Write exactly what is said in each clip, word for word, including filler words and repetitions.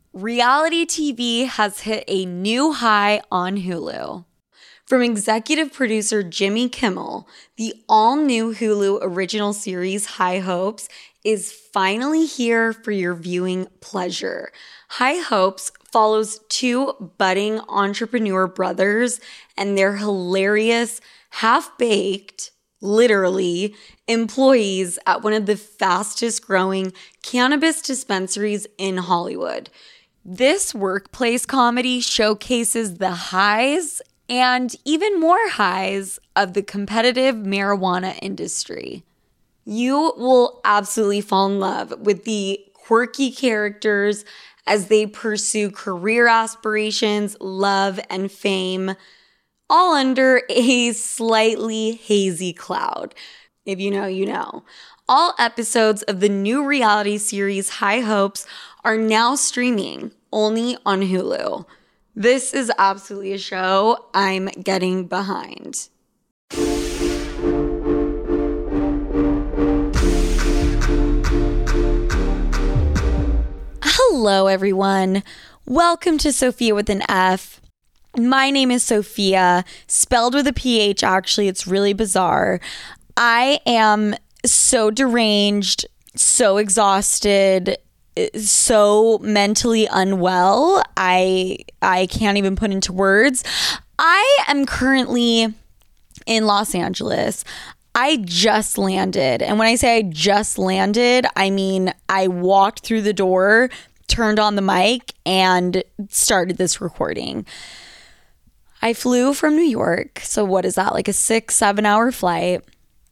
Reality T V has hit a new high on Hulu. From executive producer Jimmy Kimmel, the all-new Hulu original series High Hopes is finally here for your viewing pleasure. High Hopes follows two budding entrepreneur brothers and their hilarious, half-baked, literally, employees at one of the fastest-growing cannabis dispensaries in Hollywood. This workplace comedy showcases the highs and even more highs of the competitive marijuana industry. You will absolutely fall in love with the quirky characters as they pursue career aspirations, love, and fame, all under a slightly hazy cloud. If you know, you know. All episodes of the new reality series High Hopes are now streaming only on Hulu. This is absolutely a show I'm getting behind. Hello, everyone. Welcome to Sophia with an F. My name is Sophia, spelled with a P H, actually. It's really bizarre. I am so deranged, so exhausted, so mentally unwell. I I can't even put into words. I am currently in Los Angeles. I just landed. And when I say I just landed, I mean I walked through the door, turned on the mic, and started this recording. I flew from New York. So what is that? Like a six, seven hour flight.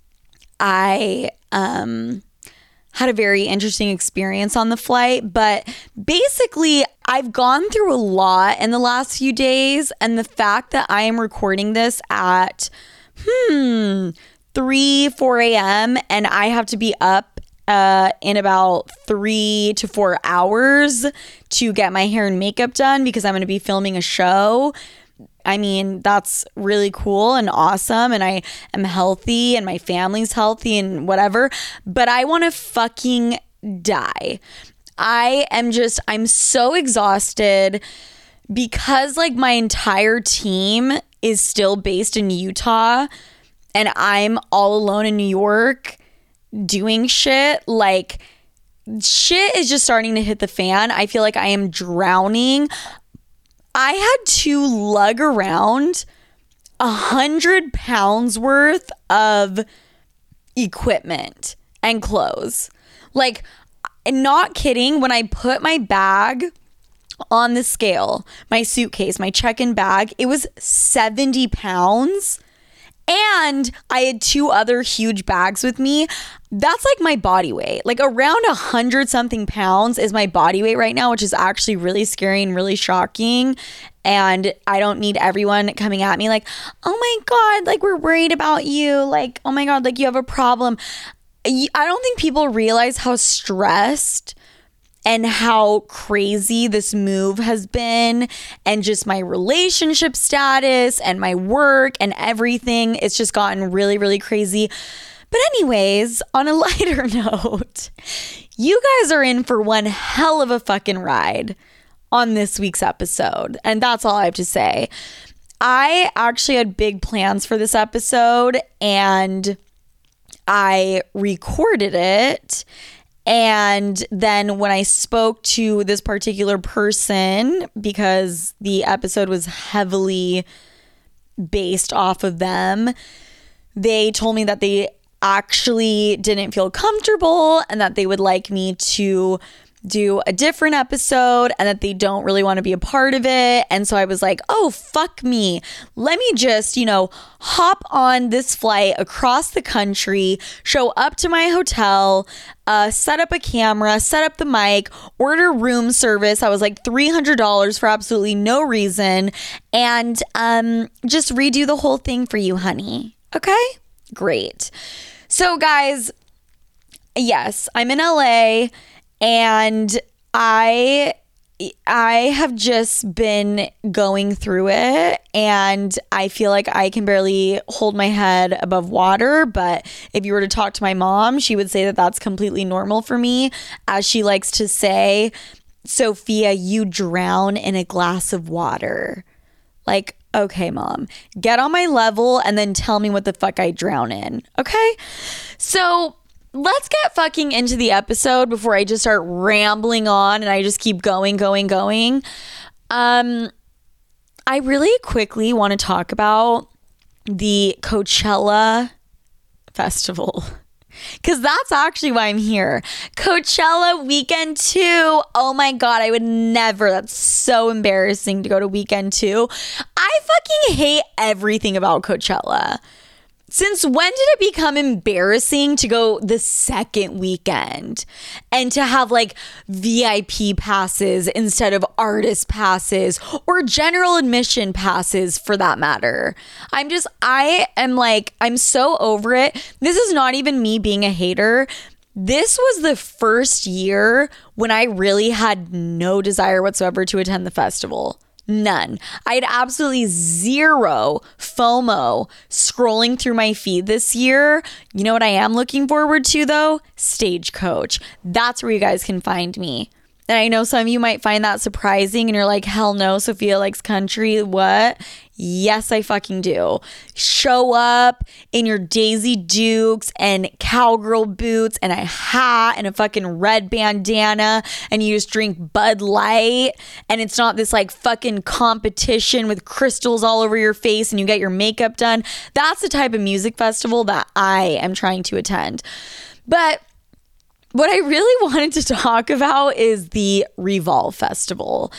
I um, had a very interesting experience on the flight, but basically I've gone through a lot in the last few days, and the fact that I am recording this at hmm three, four a.m. and I have to be up uh, in about three to four hours to get my hair and makeup done because I'm going to be filming a show. I mean, that's really cool and awesome, and I am healthy and my family's healthy and whatever, but I want to fucking die. I am just, I'm so exhausted because like my entire team is still based in Utah and I'm all alone in New York doing shit. Like, shit is just starting to hit the fan. I feel like I am drowning. I had to lug around a hundred pounds worth of equipment and clothes. Like, not kidding, when I put my bag on the scale, my suitcase, my check-in bag, it was seventy pounds. And I had two other huge bags with me. That's like my body weight. Like around a hundred something pounds is my body weight right now, which is actually really scary and really shocking. And I don't need everyone coming at me like, oh my God, like we're worried about you. Like, oh my God, like you have a problem. I don't think people realize how stressed and how crazy this move has been, and just my relationship status and my work and everything. It's just gotten really, really crazy. But anyways, on a lighter note, you guys are in for one hell of a fucking ride on this week's episode. And that's all I have to say. I actually had big plans for this episode, and I recorded it. And then when I spoke to this particular person, because the episode was heavily based off of them, they told me that they actually didn't feel comfortable and that they would like me to do a different episode and that they don't really want to be a part of it. And so I was like, oh, fuck me. Let me just, you know, hop on this flight across the country, show up to my hotel, uh, set up a camera, set up the mic, order room service. I was like three hundred dollars for absolutely no reason, and um, just redo the whole thing for you, honey. Okay? Great. So guys, yes, I'm in L A, and I I have just been going through it, and I feel like I can barely hold my head above water. But if you were to talk to my mom, she would say that that's completely normal for me. As she likes to say, Sophia, you drown in a glass of water. Like, okay, mom, get on my level and then tell me what the fuck I drown in. Okay? So let's get fucking into the episode before I just start rambling on and I just keep going, going, going. Um, I really quickly want to talk about the Coachella Festival. Because that's actually why I'm here. Coachella weekend two. Oh my God, I would never. That's so embarrassing to go to weekend two. I fucking hate everything about Coachella. Since when did it become embarrassing to go the second weekend and to have like V I P passes instead of artist passes or general admission passes for that matter? I'm just, I am like, I'm so over it. This is not even me being a hater. This was the first year when I really had no desire whatsoever to attend the festival. None. I had absolutely zero FOMO scrolling through my feed this year. You know what I am looking forward to though? Stagecoach. That's where you guys can find me. And I know some of you might find that surprising and you're like, hell no, Sophia likes country. What? Yes, I fucking do. Show up in your Daisy Dukes and cowgirl boots and a hat and a fucking red bandana and you just drink Bud Light and it's not this like fucking competition with crystals all over your face and you get your makeup done. That's the type of music festival that I am trying to attend. But what I really wanted to talk about is the Revolve Festival.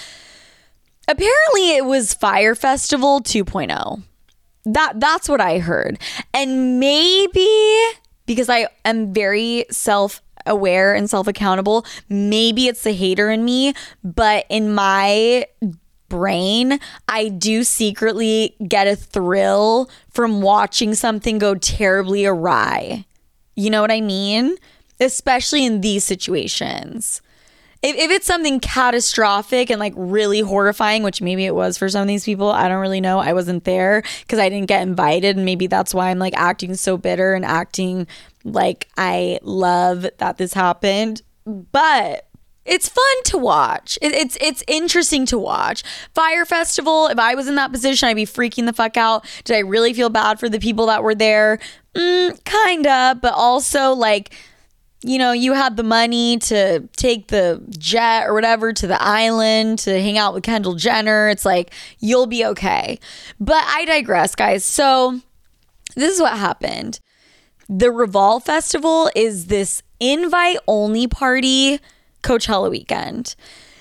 Apparently it was Fyre Festival two point oh. That that's what I heard. And maybe because I am very self-aware and self-accountable, maybe it's the hater in me, but in my brain, I do secretly get a thrill from watching something go terribly awry. You know what I mean? Especially in these situations. If, if it's something catastrophic and like really horrifying, which maybe it was for some of these people, I don't really know. I wasn't there because I didn't get invited. And maybe that's why I'm like acting so bitter and acting like I love that this happened. But it's fun to watch. It, it's it's interesting to watch. Fyre Festival, if I was in that position, I'd be freaking the fuck out. Did I really feel bad for the people that were there? Mm, kinda, but also like, you know, you had the money to take the jet or whatever to the island to hang out with Kendall Jenner. It's like, you'll be okay. But I digress, guys. So this is what happened. The Revolve Festival is this invite-only party Coachella weekend.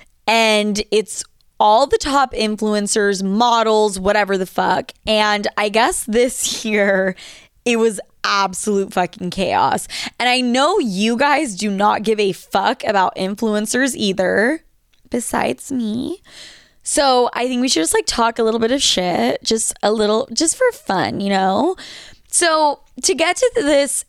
And it's all the top influencers, models, whatever the fuck. And I guess this year it was absolute fucking chaos. And I know you guys do not give a fuck about influencers either, besides me. So I think we should just like talk a little bit of shit, just a little, just for fun, you know? So to get to this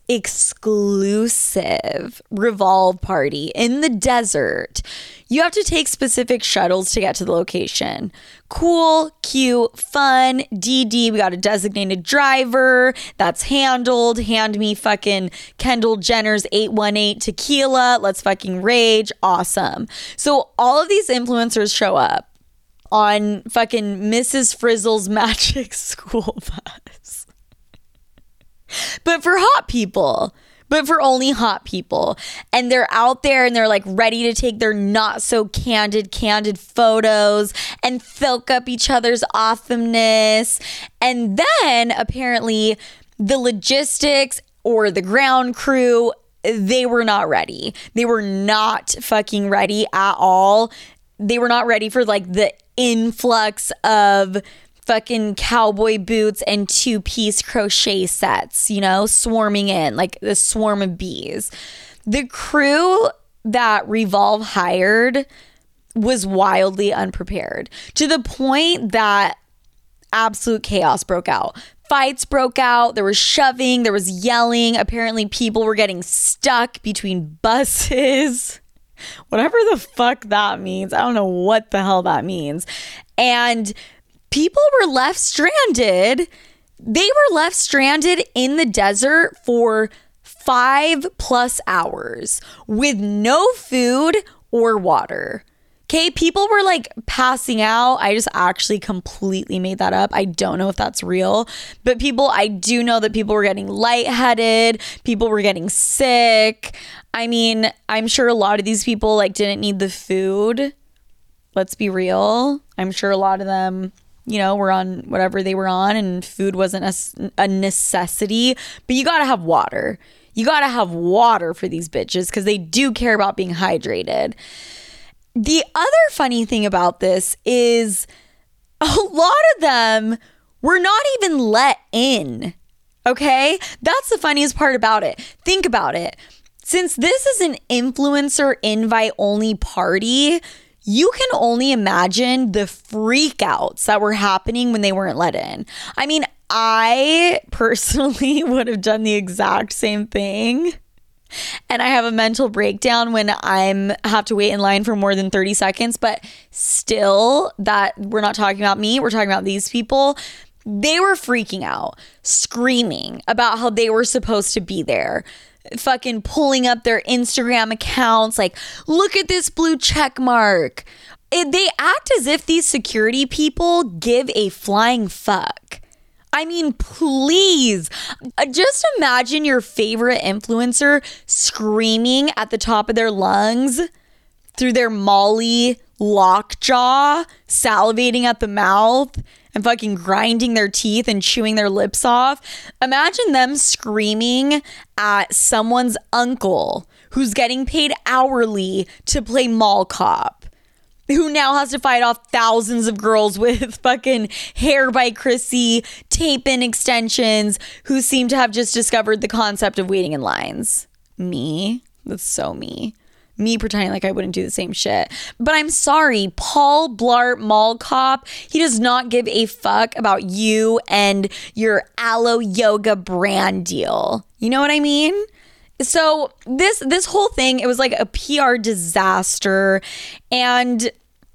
exclusive Revolve party in the desert, you have to take specific shuttles to get to the location. Cool, cute, fun, D D. We got a designated driver that's handled. Hand me fucking Kendall Jenner's eight one eight tequila. Let's fucking rage. Awesome. So all of these influencers show up on fucking Missus Frizzle's Magic School Bus. But for hot people, but for only hot people. And they're out there and they're like ready to take their not so candid, candid photos and filk up each other's awesomeness. And then apparently the logistics or the ground crew, they were not ready. They were not fucking ready at all. They were not ready for like the influx of fucking cowboy boots and two-piece crochet sets, you know, swarming in like the swarm of bees. The crew that Revolve hired was wildly unprepared to the point that absolute chaos broke out. Fights broke out. There was shoving. There was yelling. Apparently people were getting stuck between buses. Whatever the fuck that means. I don't know what the hell that means. And people were left stranded. They were left stranded in the desert for five plus hours with no food or water. Okay, people were like passing out. I just actually completely made that up. I don't know if that's real, but people, I do know that people were getting lightheaded. People were getting sick. I mean, I'm sure a lot of these people like didn't need the food. Let's be real. I'm sure a lot of them, you know, were on whatever they were on and food wasn't a, a necessity, but you got to have water. You got to have water for these bitches because they do care about being hydrated. The other funny thing about this is a lot of them were not even let in. Okay? That's the funniest part about it. Think about it. Since this is an influencer invite only party, you can only imagine the freakouts that were happening when they weren't let in. I mean, I personally would have done the exact same thing. And I have a mental breakdown when I'm have to wait in line for more than thirty seconds. But still, that we're not talking about me. We're talking about these people. They were freaking out, screaming about how they were supposed to be there. Fucking pulling up their Instagram accounts like, look at this blue check mark. It, they act as if these security people give a flying fuck. I mean, please, just imagine your favorite influencer screaming at the top of their lungs through their Molly lockjaw, salivating at the mouth and fucking grinding their teeth and chewing their lips off. Imagine them screaming at someone's uncle who's getting paid hourly to play mall cop, who now has to fight off thousands of girls with fucking hair by Chrissy, tape-in extensions, who seem to have just discovered the concept of waiting in lines. Me? That's so me. Me pretending like I wouldn't do the same shit. But I'm sorry, Paul Blart Mall Cop, he does not give a fuck about you and your Aloe Yoga brand deal. You know what I mean? So this this whole thing, it was like a P R disaster. And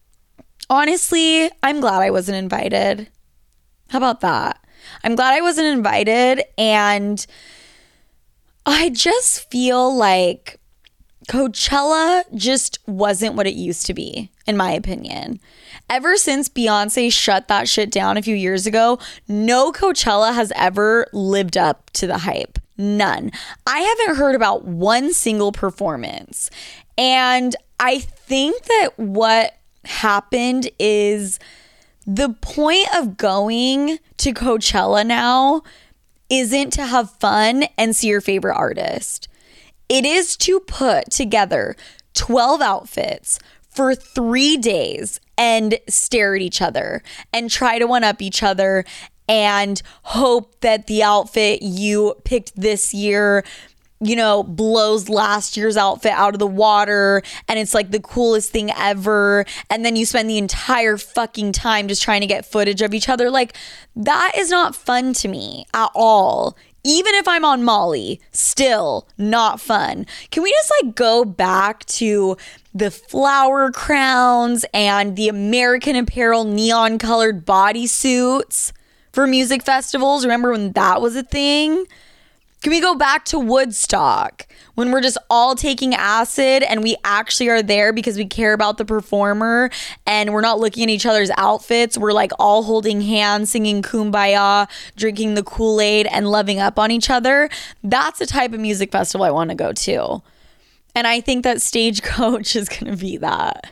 honestly, I'm glad I wasn't invited. How about that? I'm glad I wasn't invited. And I just feel like Coachella just wasn't what it used to be, in my opinion. Ever since Beyonce shut that shit down a few years ago, no Coachella has ever lived up to the hype. None. I haven't heard about one single performance. And I think that what happened is the point of going to Coachella now isn't to have fun and see your favorite artist. It is to put together twelve outfits for three days and stare at each other and try to one-up each other and hope that the outfit you picked this year, you know, blows last year's outfit out of the water and it's like the coolest thing ever. And then you spend the entire fucking time just trying to get footage of each other. Like, that is not fun to me at all. Even if I'm on Molly, still not fun. Can we just like go back to the flower crowns and the American Apparel neon colored bodysuits for music festivals? Remember when that was a thing? Can we go back to Woodstock when we're just all taking acid and we actually are there because we care about the performer and we're not looking at each other's outfits? We're like all holding hands, singing Kumbaya, drinking the Kool-Aid and loving up on each other. That's the type of music festival I want to go to. And I think that Stagecoach is going to be that.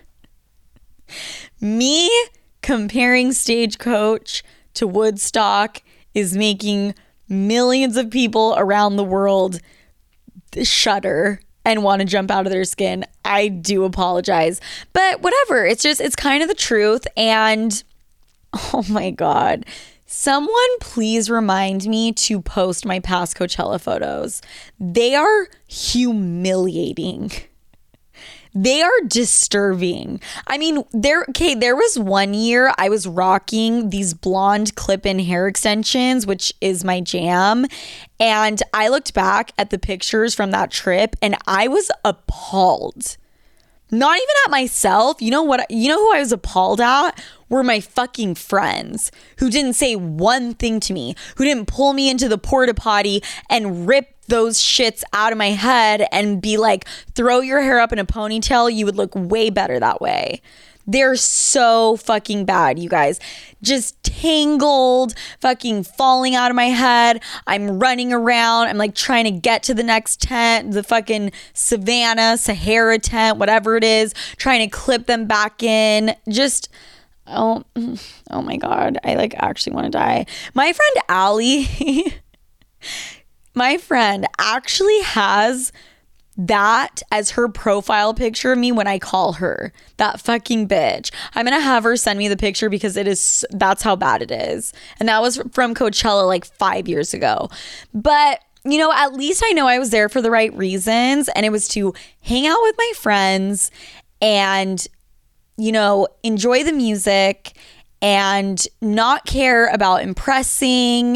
Me comparing Stagecoach to Woodstock is making millions of people around the world shudder and want to jump out of their skin. I do apologize, but whatever. It's just, it's kind of the truth. And oh my God, someone please remind me to post my past Coachella photos. They are humiliating. They are disturbing. I mean, there, okay, there was one year I was rocking these blonde clip-in hair extensions, which is my jam. And I looked back at the pictures from that trip and I was appalled. Not even at myself. You know what? You know who I was appalled at? Were my fucking friends who didn't say one thing to me, who didn't pull me into the porta potty and rip those shits out of my head and be like, throw your hair up in a ponytail. You would look way better that way. They're so fucking bad, you guys. Just tangled, fucking falling out of my head. I'm running around. I'm like trying to get to the next tent, the fucking Savannah, Sahara tent, whatever it is, trying to clip them back in. Just, oh, oh my God. I like actually want to die. My friend Allie, my friend actually has that as her profile picture of me when I call her. That fucking bitch. I'm gonna have her send me the picture because it is, that's how bad it is. And that was from Coachella like five years ago. But you know, at least I know I was there for the right reasons, and it was to hang out with my friends and, you know, enjoy the music and not care about impressing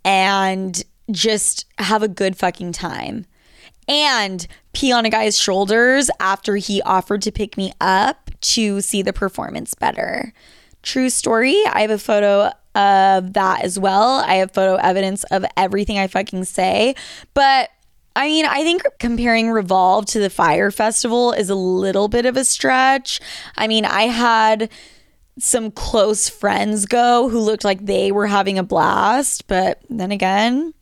and just have a good fucking time. And pee on a guy's shoulders after he offered to pick me up to see the performance better. True story. I have a photo of that as well. I have photo evidence of everything I fucking say. But I mean, I think comparing Revolve to the Fyre Festival is a little bit of a stretch. I mean, I had some close friends go who looked like they were having a blast. But then again,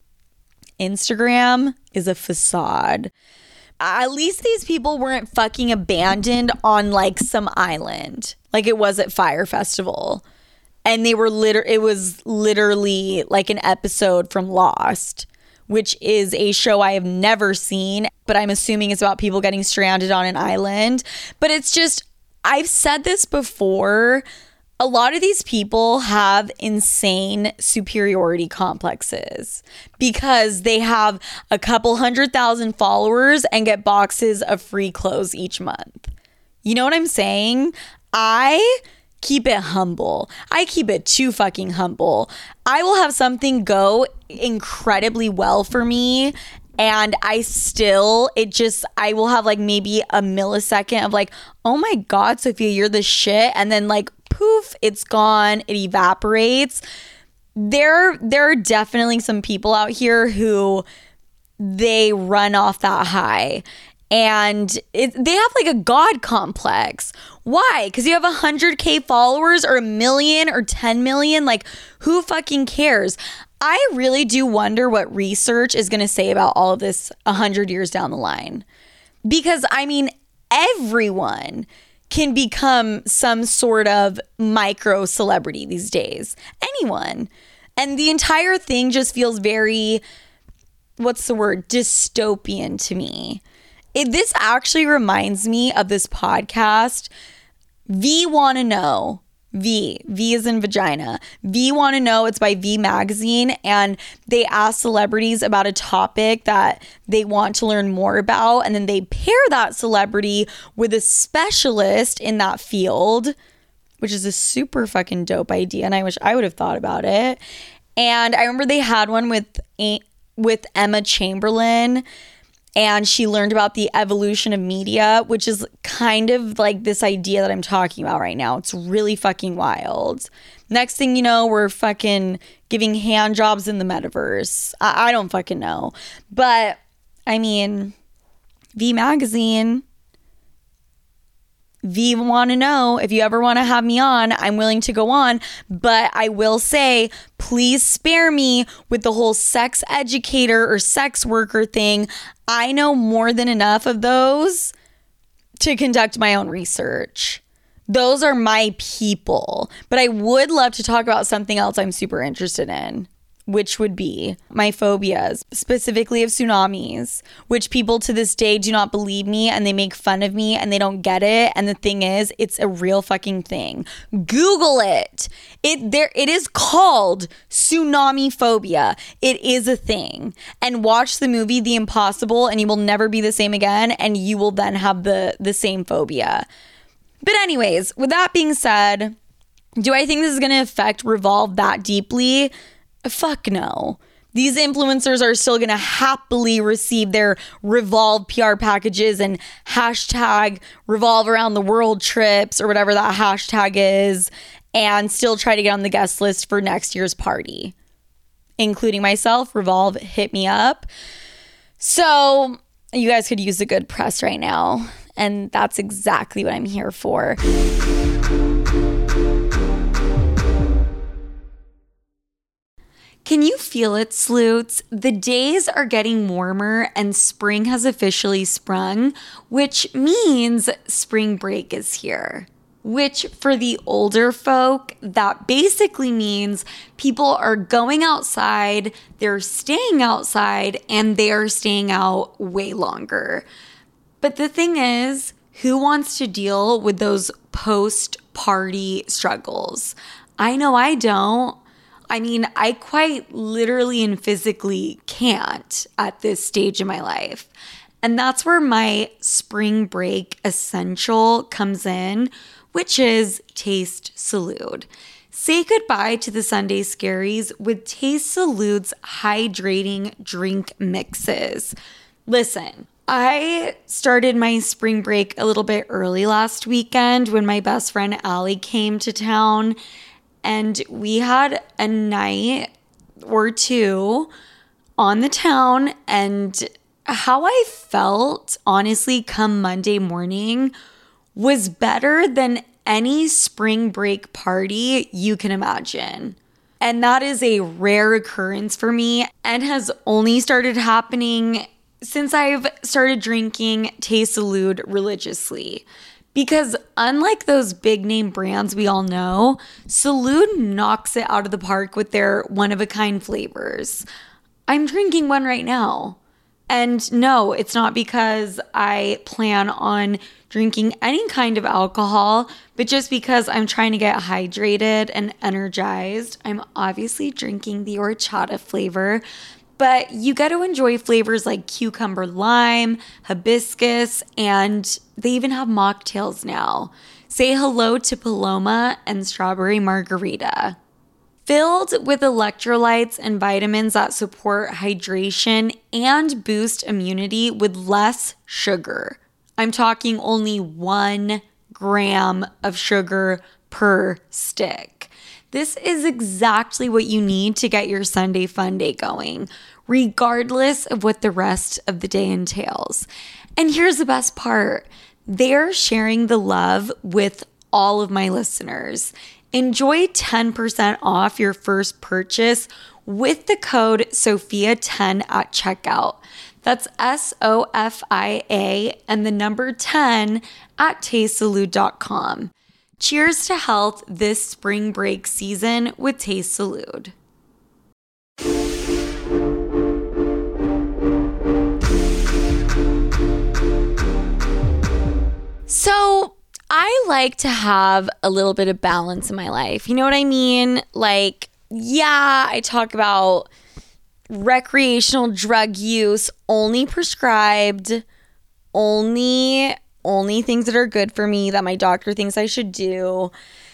Instagram is a facade. At least these people weren't fucking abandoned on like some island like it was at Fyre Festival. And they were liter- it was literally like an episode from Lost, which is a show I have never seen, but I'm assuming it's about people getting stranded on an island. But it's just, I've said this before, a lot of these people have insane superiority complexes because they have a couple hundred thousand followers and get boxes of free clothes each month. You know what I'm saying? I keep it humble. I keep it too fucking humble. I will have something go incredibly well for me, and I still, it just, I will have like maybe a millisecond of like, oh my God, Sophia, you're the shit. And then like, poof, it's gone. It evaporates. There, there are definitely some people out here who they run off that high. And it, they have like a God complex. Why? Because you have one hundred K followers or a million or ten million? Like, who fucking cares? I really do wonder what research is going to say about all of this one hundred years down the line. Because, I mean, everyone can become some sort of micro celebrity these days. Anyone. And the entire thing just feels very, what's the word? Dystopian to me. It, this actually reminds me of this podcast, V Wanna Know. V. V is in vagina. V Wanna Know. It's by V Magazine. And they ask celebrities about a topic that they want to learn more about. And then they pair that celebrity with a specialist in that field, which is a super fucking dope idea. And I wish I would have thought about it. And I remember they had one with, with Emma Chamberlain. And she learned about the evolution of media, which is kind of like this idea that I'm talking about right now. It's really fucking wild. Next thing you know, we're fucking giving hand jobs in the metaverse. I, I don't fucking know. But, I mean, V Magazine, V Wanna Know, if you ever want to have me on, I'm willing to go on. But I will say, please spare me with the whole sex educator or sex worker thing. I know more than enough of those to conduct my own research. Those are my people. But I would love to talk about something else I'm super interested in, which would be my phobias, specifically of tsunamis, which people to this day do not believe me and they make fun of me and they don't get it. And the thing is, it's a real fucking thing. Google it. It there it is called tsunami phobia. It is a thing. And watch the movie The Impossible and you will never be the same again, and you will then have the the same phobia. But anyways, with that being said, do I think this is going to affect Revolve that deeply? Fuck no. These influencers are still going to happily receive their Revolve P R packages and hashtag Revolve around the world trips or whatever that hashtag is, and still try to get on the guest list for next year's party. Including myself. Revolve, hit me up. So you guys could use a good press right now. And that's exactly what I'm here for. Can you feel it, sleuths? The days are getting warmer and spring has officially sprung, which means spring break is here. Which for the older folk, that basically means people are going outside, they're staying outside, and they're staying out way longer. But the thing is, who wants to deal with those post-party struggles? I know I don't. I mean, I quite literally and physically can't at this stage in my life. And that's where my spring break essential comes in, which is Taste Salud. Say goodbye to the Sunday scaries with Taste Salud's hydrating drink mixes. Listen, I started my spring break a little bit early last weekend when my best friend Allie came to town. And we had a night or two on the town, and how I felt, honestly, come Monday morning was better than any spring break party you can imagine. And that is a rare occurrence for me and has only started happening since I've started drinking Taste Salud religiously. Because unlike those big name brands we all know, Salud knocks it out of the park with their one-of-a-kind flavors. I'm drinking one right now. And no, it's not because I plan on drinking any kind of alcohol, but just because I'm trying to get hydrated and energized. I'm obviously drinking the horchata flavor, but you get to enjoy flavors like cucumber lime, hibiscus, and they even have mocktails now. Say hello to Paloma and strawberry margarita. Filled with electrolytes and vitamins that support hydration and boost immunity with less sugar. I'm talking only one gram of sugar per stick. This is exactly what you need to get your Sunday fun day going, regardless of what the rest of the day entails. And here's the best part. They're sharing the love with all of my listeners. Enjoy ten percent off your first purchase with the code Sophia ten at checkout. That's S O F I A and the number ten at taste salud dot com. Cheers to health this spring break season with Taste Salud. So I like to have a little bit of balance in my life. You know what I mean? Like, yeah, I talk about recreational drug use, only prescribed, only only things that are good for me that my doctor thinks I should do.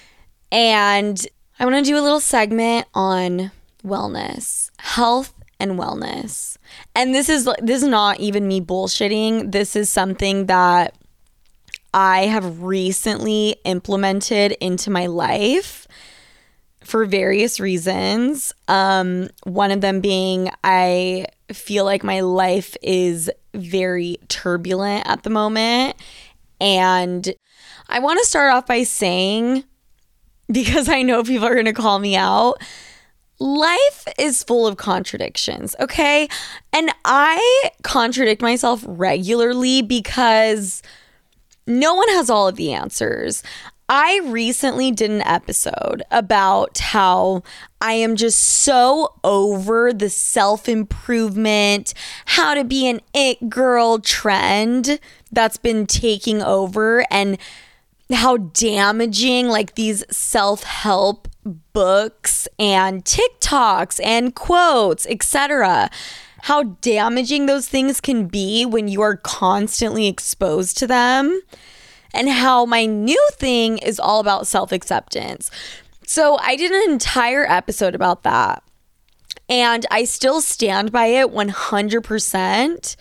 And I want to do a little segment on wellness, health and wellness. And this is this is not even me bullshitting. This is something that I have recently implemented into my life for various reasons. Um, one of them being I feel like my life is very turbulent at the moment. And I want to start off by saying, because I know people are going to call me out, life is full of contradictions, okay? And I contradict myself regularly because no one has all of the answers. I recently did an episode about how I am just so over the self-improvement, how to be an it girl trend that's been taking over, and how damaging like these self-help books and TikToks and quotes, et cetera, how damaging those things can be when you are constantly exposed to them. And how my new thing is all about self-acceptance. So I did an entire episode about that. And I still stand by it one hundred percent.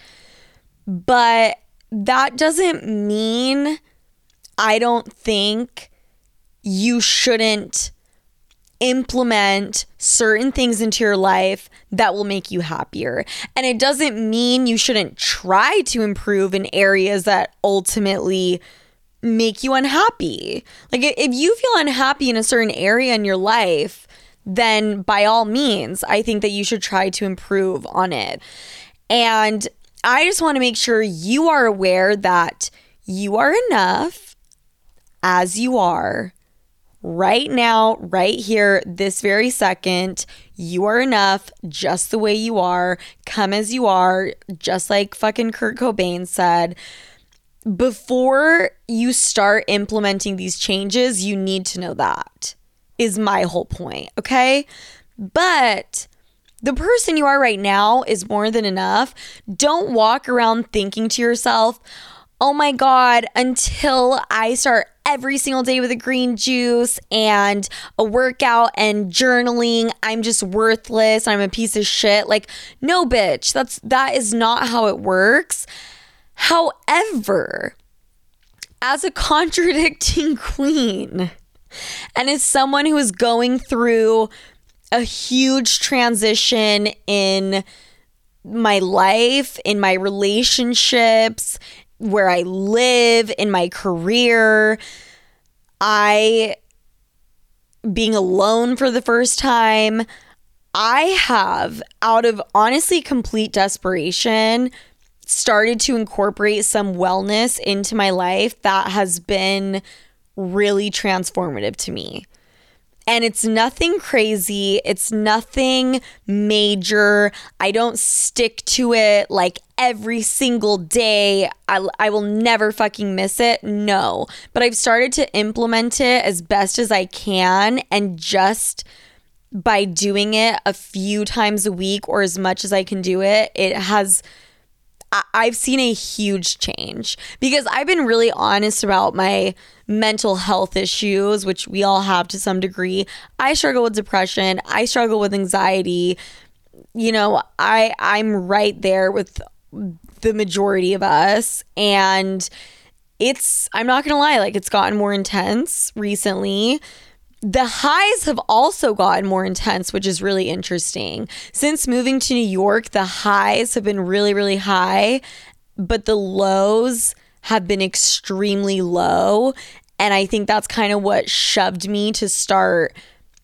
But that doesn't mean I don't think you shouldn't implement certain things into your life that will make you happier. And it doesn't mean you shouldn't try to improve in areas that ultimately make you unhappy. Like if you feel unhappy in a certain area in your life, then by all means, I think that you should try to improve on it. And I just want to make sure you are aware that you are enough as you are. Right now, right here, this very second, you are enough just the way you are. Come as you are, just like fucking Kurt Cobain said. Before you start implementing these changes, you need to know that, is my whole point, okay? But the person you are right now is more than enough. Don't walk around thinking to yourself, oh my God, until I start every single day with a green juice and a workout and journaling, I'm just worthless. I'm a piece of shit. Like, no, bitch, that's, that is not how it works. However, as a contradicting queen and as someone who is going through a huge transition in my life, in my relationships, where I live, in my career, I being alone for the first time, I have, out of honestly complete desperation, started to incorporate some wellness into my life that has been really transformative to me. And it's nothing crazy. It's nothing major. I don't stick to it like every single day. I, I will never fucking miss it. No. But I've started to implement it as best as I can. And just by doing it a few times a week or as much as I can do it, it has... I've seen a huge change because I've been really honest about my mental health issues, which we all have to some degree. I struggle with depression. I struggle with anxiety. You know, I, I'm right there with the majority of us. And it's, I'm not going to lie, like it's gotten more intense recently. The highs have also gotten more intense, which is really interesting. Since moving to New York, the highs have been really, really high, but the lows have been extremely low. And I think that's kind of what shoved me to start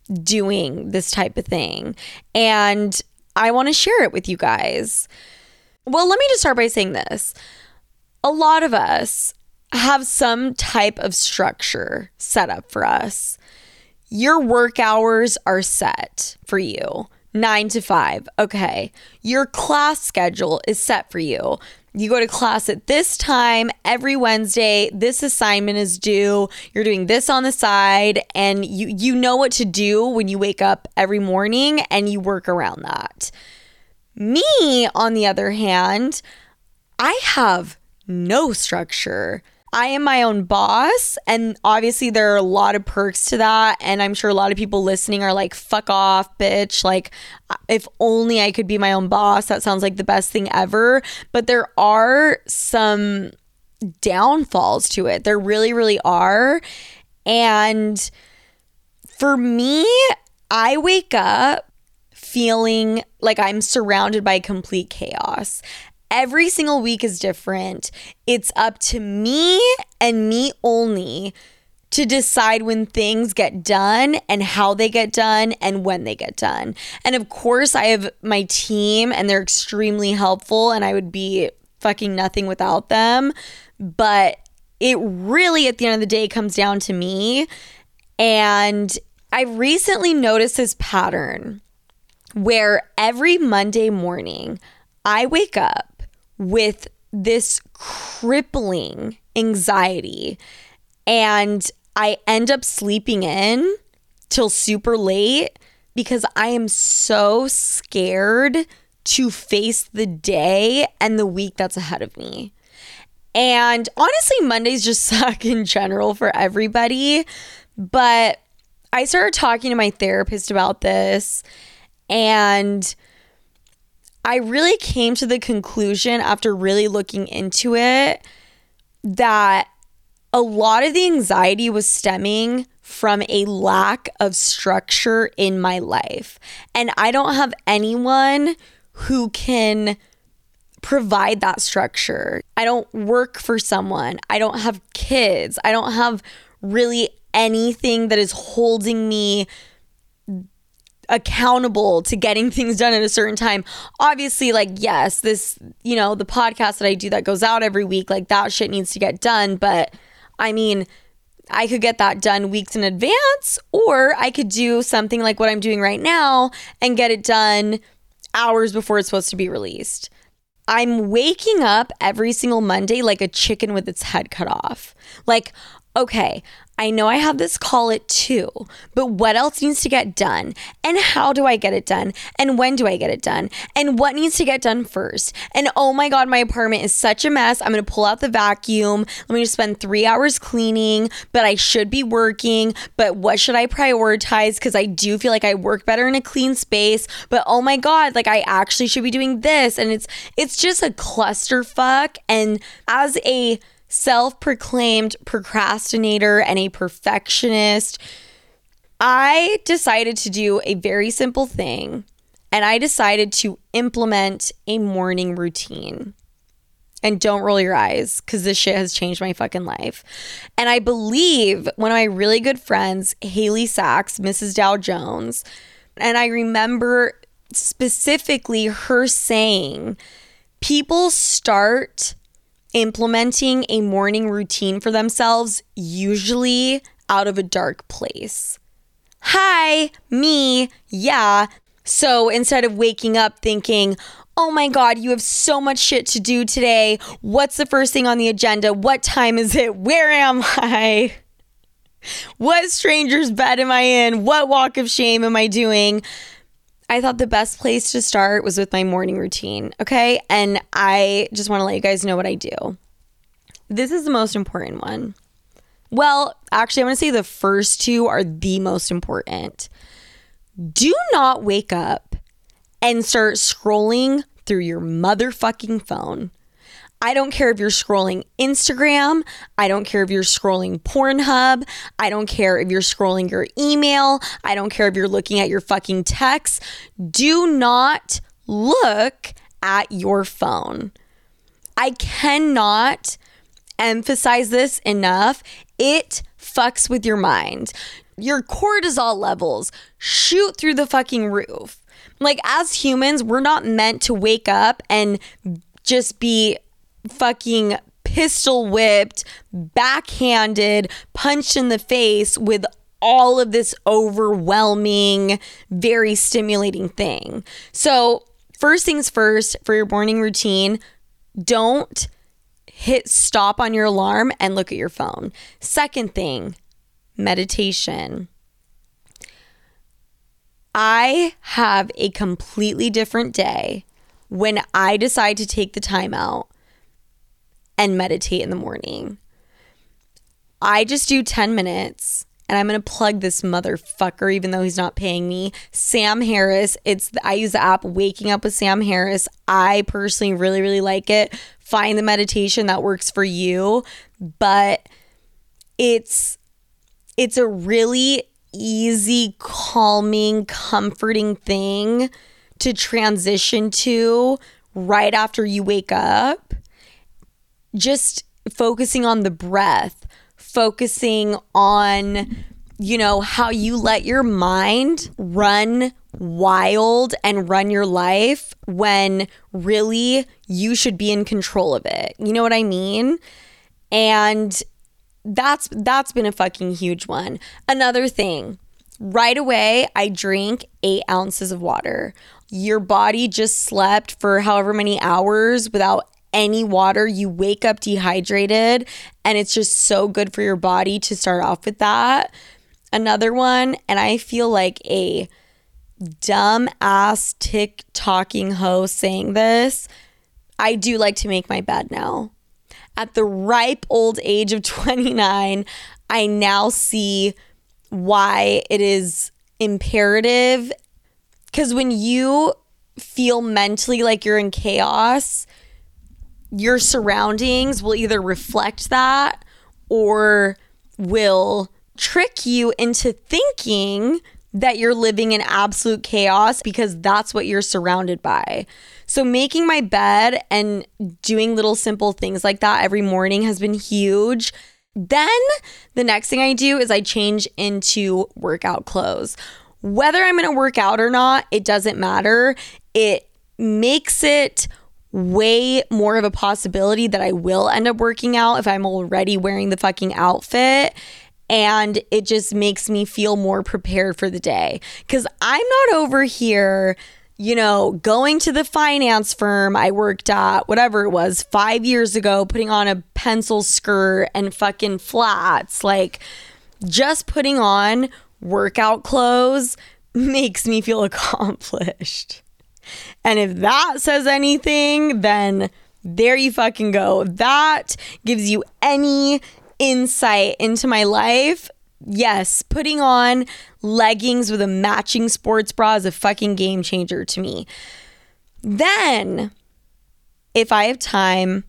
doing this type of thing. And I want to share it with you guys. Well, let me just start by saying this. A lot of us have some type of structure set up for us. Your work hours are set for you, nine to five. Okay. Your class schedule is set for you. You go to class at this time every Wednesday. This assignment is due. You're doing this on the side, and you you know what to do when you wake up every morning, and you work around that. Me, on the other hand, I have no structure. I am my own boss, and obviously there are a lot of perks to that, and I'm sure a lot of people listening are like, fuck off, bitch. Like, if only I could be my own boss. That sounds like the best thing ever. But there are some downfalls to it. There really, really are. And for me, I wake up feeling like I'm surrounded by complete chaos. Every single week is different. It's up to me and me only to decide when things get done and how they get done and when they get done. And of course, I have my team and they're extremely helpful, and I would be fucking nothing without them. But it really, at the end of the day, comes down to me. And I recently noticed this pattern where every Monday morning I wake up with this crippling anxiety, and I end up sleeping in till super late because I am so scared to face the day and the week that's ahead of me. And honestly, Mondays just suck in general for everybody, but I started talking to my therapist about this, and I really came to the conclusion after really looking into it that a lot of the anxiety was stemming from a lack of structure in my life. And I don't have anyone who can provide that structure. I don't work for someone. I don't have kids. I don't have really anything that is holding me accountable to getting things done at a certain time. Obviously, like, yes, this, you know, the podcast that I do that goes out every week, like that shit needs to get done. But I mean, I could get that done weeks in advance, or I could do something like what I'm doing right now and get it done hours before it's supposed to be released. I'm waking up every single Monday like a chicken with its head cut off. Like, okay, I know I have this call at two, but what else needs to get done? And how do I get it done? And when do I get it done? And what needs to get done first? And oh my God, my apartment is such a mess. I'm going to pull out the vacuum. Let me just spend three hours cleaning, but I should be working. But what should I prioritize? Because I do feel like I work better in a clean space. But oh my God, like I actually should be doing this. And it's it's just a clusterfuck. And as a self-proclaimed procrastinator and a perfectionist, I decided to do a very simple thing, and I decided to implement a morning routine. And don't roll your eyes, because this shit has changed my fucking life. And I believe one of my really good friends, Haley Sachs, Missus Dow Jones, and I remember specifically her saying, people start implementing a morning routine for themselves, usually out of a dark place. Hi, me, yeah. So instead of waking up thinking, oh my God, you have so much shit to do today. What's the first thing on the agenda? What time is it? Where am I? What stranger's bed am I in? What walk of shame am I doing? I thought the best place to start was with my morning routine, okay? And I just want to let you guys know what I do. This is the most important one. Well, actually, I'm going to say the first two are the most important. Do not wake up and start scrolling through your motherfucking phone. I don't care if you're scrolling Instagram. I don't care if you're scrolling Pornhub. I don't care if you're scrolling your email. I don't care if you're looking at your fucking texts. Do not look at your phone. I cannot emphasize this enough. It fucks with your mind. Your cortisol levels shoot through the fucking roof. Like, as humans, we're not meant to wake up and just be fucking pistol whipped, backhanded, punched in the face with all of this overwhelming, very stimulating thing. So first things first, for your morning routine, don't hit stop on your alarm and look at your phone. Second thing, meditation. I have a completely different day when I decide to take the time out and meditate in the morning. I just do ten minutes, and I'm going to plug this motherfucker, even though he's not paying me. Sam Harris. It's the, I use the app Waking Up with Sam Harris. I personally really, really like it. Find the meditation that works for you. But it's it's a really easy, calming, comforting thing to transition to right after you wake up. Just focusing on the breath, focusing on, you know, how you let your mind run wild and run your life when really you should be in control of it. You know what I mean? And that's that's been a fucking huge one. Another thing, right away, I drink eight ounces of water. Your body just slept for however many hours without any water. You wake up dehydrated, and it's just so good for your body to start off with that. Another one, and I feel like a dumb ass tick-tocking host saying this, I do like to make my bed now. At the ripe old age of twenty-nine, I now see why it is imperative, because when you feel mentally like you're in chaos, your surroundings will either reflect that or will trick you into thinking that you're living in absolute chaos because that's what you're surrounded by. So making my bed and doing little simple things like that every morning has been huge. Then the next thing I do is I change into workout clothes. Whether I'm going to work out or not, it doesn't matter. It makes it way more of a possibility that I will end up working out if I'm already wearing the fucking outfit. And it just makes me feel more prepared for the day. Because I'm not over here, you know, going to the finance firm I worked at, whatever it was, five years ago, putting on a pencil skirt and fucking flats. Like, just putting on workout clothes makes me feel accomplished. And if that says anything, then there you fucking go. If that gives you any insight into my life, yes, putting on leggings with a matching sports bra is a fucking game changer to me. Then, if I have time,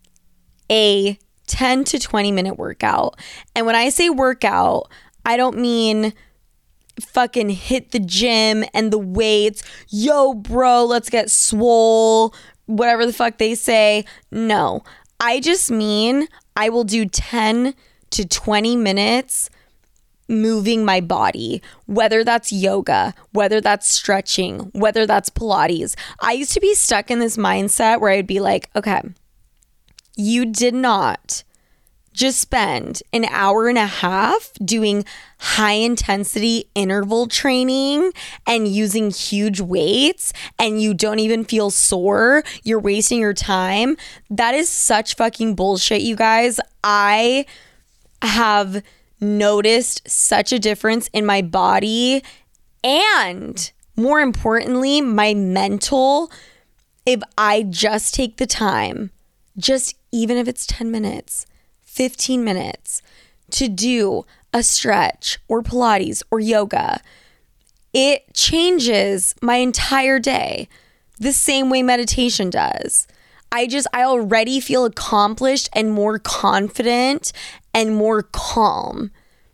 a ten to twenty minute workout. And when I say workout, I don't mean fucking hit the gym and the weights. Yo, bro, let's get swole. Whatever the fuck they say. No, I just mean I will do ten to twenty minutes moving my body, whether that's yoga, whether that's stretching, whether that's Pilates. I used to be stuck in this mindset where I'd be like, okay, you did not just spend an hour and a half doing high intensity interval training and using huge weights and you don't even feel sore. You're wasting your time. That is such fucking bullshit, you guys. I have noticed such a difference in my body and, more importantly, my mental, if I just take the time, just even if it's ten minutes, fifteen minutes, to do a stretch or Pilates or yoga. It changes my entire day the same way meditation does. I just, I already feel accomplished and more confident and more calm.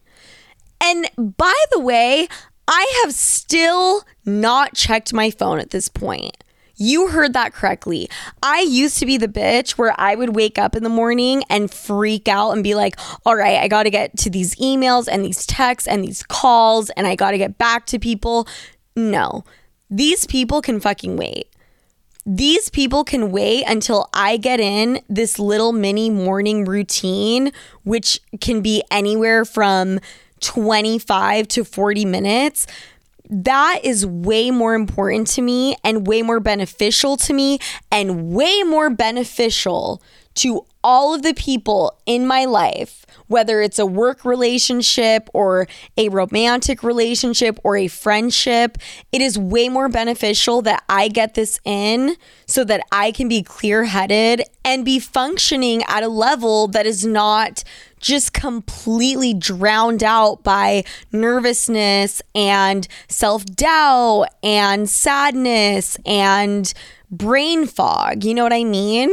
And by the way, I have still not checked my phone at this point. You heard that correctly. I used to be the bitch where I would wake up in the morning and freak out and be like, all right, I got to get to these emails and these texts and these calls and I got to get back to people. No, these people can fucking wait. These people can wait until I get in this little mini morning routine, which can be anywhere from twenty-five to forty minutes. That is way more important to me and way more beneficial to me and way more beneficial to all of the people in my life, whether it's a work relationship or a romantic relationship or a friendship. It is way more beneficial that I get this in so that I can be clear-headed and be functioning at a level that is not just completely drowned out by nervousness and self-doubt and sadness and brain fog. You know what I mean?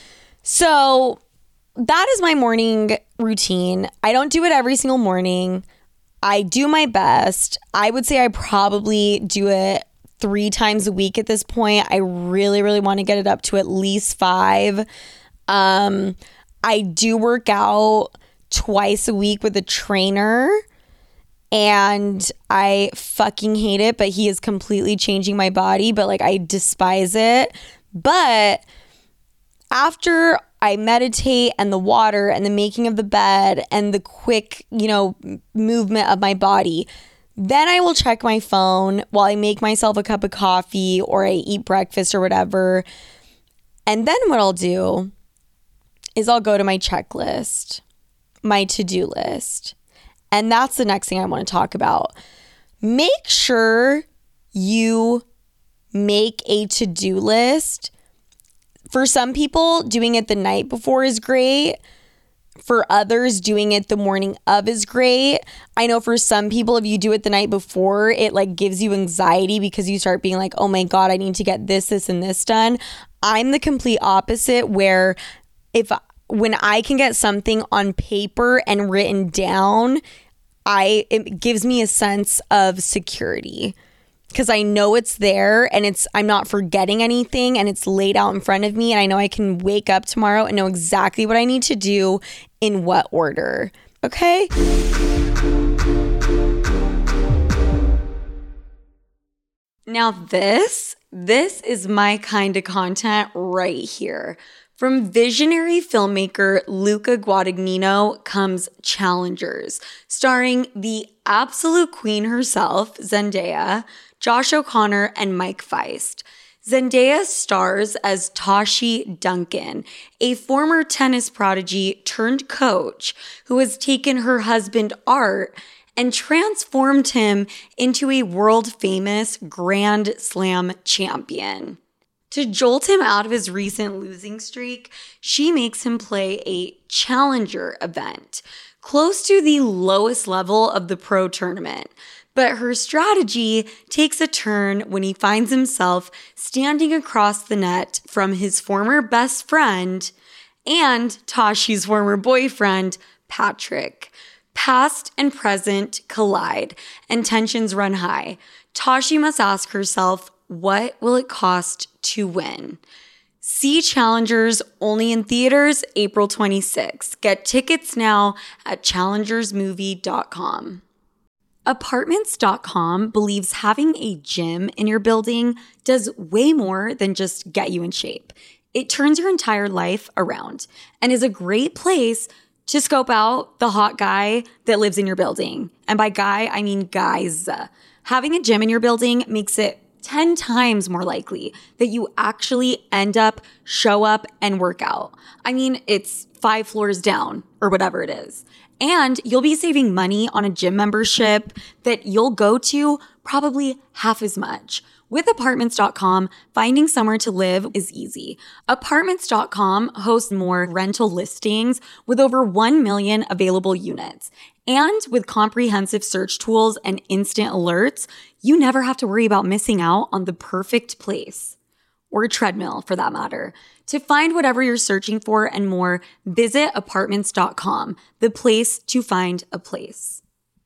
So that is my morning routine. I don't do it every single morning. I do my best. I would say I probably do it three times a week at this point. I really, really want to get it up to at least five. Um, I do work out twice a week with a trainer and I fucking hate it, but he is completely changing my body, but like I despise it. But after I meditate and the water and the making of the bed and the quick, you know, movement of my body, then I will check my phone while I make myself a cup of coffee or I eat breakfast or whatever. And then what I'll do is I'll go to my checklist, my to-do list. And that's the next thing I want to talk about. Make sure you make a to-do list. For some people, doing it the night before is great. For others, doing it the morning of is great. I know for some people, if you do it the night before, it like gives you anxiety because you start being like, oh my God, I need to get this, this, and this done. I'm the complete opposite where if when I can get something on paper and written down, I it gives me a sense of security because I know it's there and it's I'm not forgetting anything and it's laid out in front of me and I know I can wake up tomorrow and know exactly what I need to do in what order. Okay? Now this, this is my kind of content right here. From visionary filmmaker Luca Guadagnino comes Challengers, starring the absolute queen herself, Zendaya, Josh O'Connor, and Mike Feist. Zendaya stars as Tashi Duncan, a former tennis prodigy turned coach who has taken her husband Art and transformed him into a world-famous Grand Slam champion. To jolt him out of his recent losing streak, she makes him play a challenger event, close to the lowest level of the pro tournament. But her strategy takes a turn when he finds himself standing across the net from his former best friend and Tashi's former boyfriend, Patrick. Past and present collide, and tensions run high. Tashi must ask herself, what will it cost to win? See Challengers only in theaters April twenty-sixth. Get tickets now at challengers movie dot com. Apartments dot com believes having a gym in your building does way more than just get you in shape. It turns your entire life around and is a great place to scope out the hot guy that lives in your building. And by guy, I mean guys. Having a gym in your building makes it ten times more likely that you actually end up, show up, and work out. I mean, it's five floors down or whatever it is. And you'll be saving money on a gym membership that you'll go to probably half as much. With Apartments dot com, finding somewhere to live is easy. Apartments dot com hosts more rental listings with over one million available units. And with comprehensive search tools and instant alerts, you never have to worry about missing out on the perfect place. Or a treadmill, for that matter. To find whatever you're searching for and more, visit Apartments dot com, the place to find a place.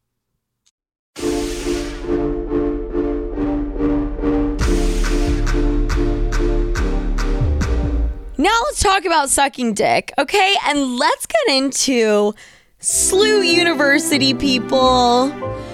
Now let's talk about sucking dick, okay? And let's get into S L U University, people.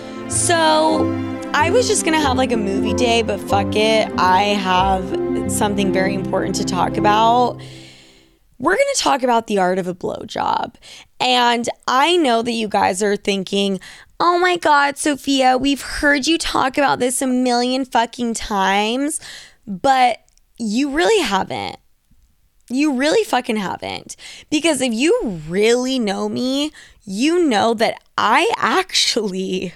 So I was just gonna have like a movie day, but fuck it. I have something very important to talk about. We're gonna talk about the art of a blowjob. And I know that you guys are thinking, oh my God, Sophia, we've heard you talk about this a million fucking times, but you really haven't. You really fucking haven't. Because if you really know me, you know that I actually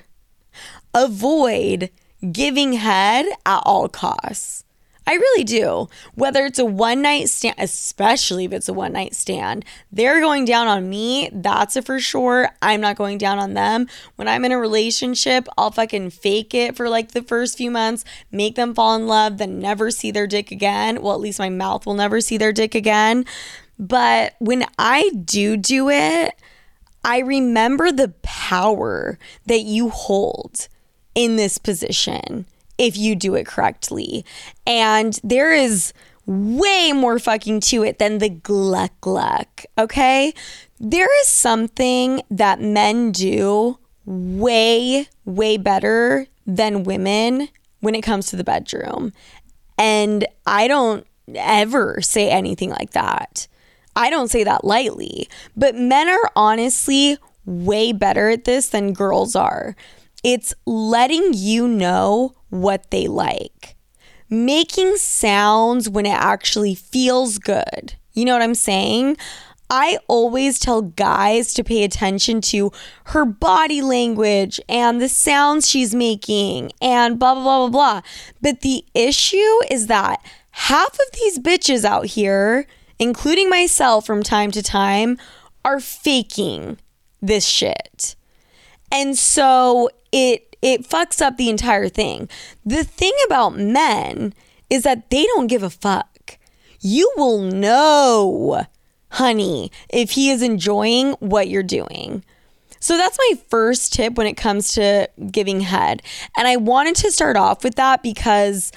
avoid giving head at all costs. I really do. Whether it's a one night stand, especially if it's a one night stand, they're going down on me. That's a for sure. I'm not going down on them. When I'm in a relationship, I'll fucking fake it for like the first few months, make them fall in love, then never see their dick again. Well, at least my mouth will never see their dick again. But when I do do it, I remember the power that you hold in this position if you do it correctly. And there is way more fucking to it than the gluck gluck, okay? There is something that men do way, way better than women when it comes to the bedroom. And I don't ever say anything like that. I don't say that lightly. But men are honestly way better at this than girls are. It's letting you know what they like. Making sounds when it actually feels good. You know what I'm saying? I always tell guys to pay attention to her body language and the sounds she's making and blah, blah, blah, blah, blah. But the issue is that half of these bitches out here, including myself from time to time, are faking this shit. And so it it fucks up the entire thing. The thing about men is that they don't give a fuck. You will know, honey, if he is enjoying what you're doing. So that's my first tip when it comes to giving head. And I wanted to start off with that because,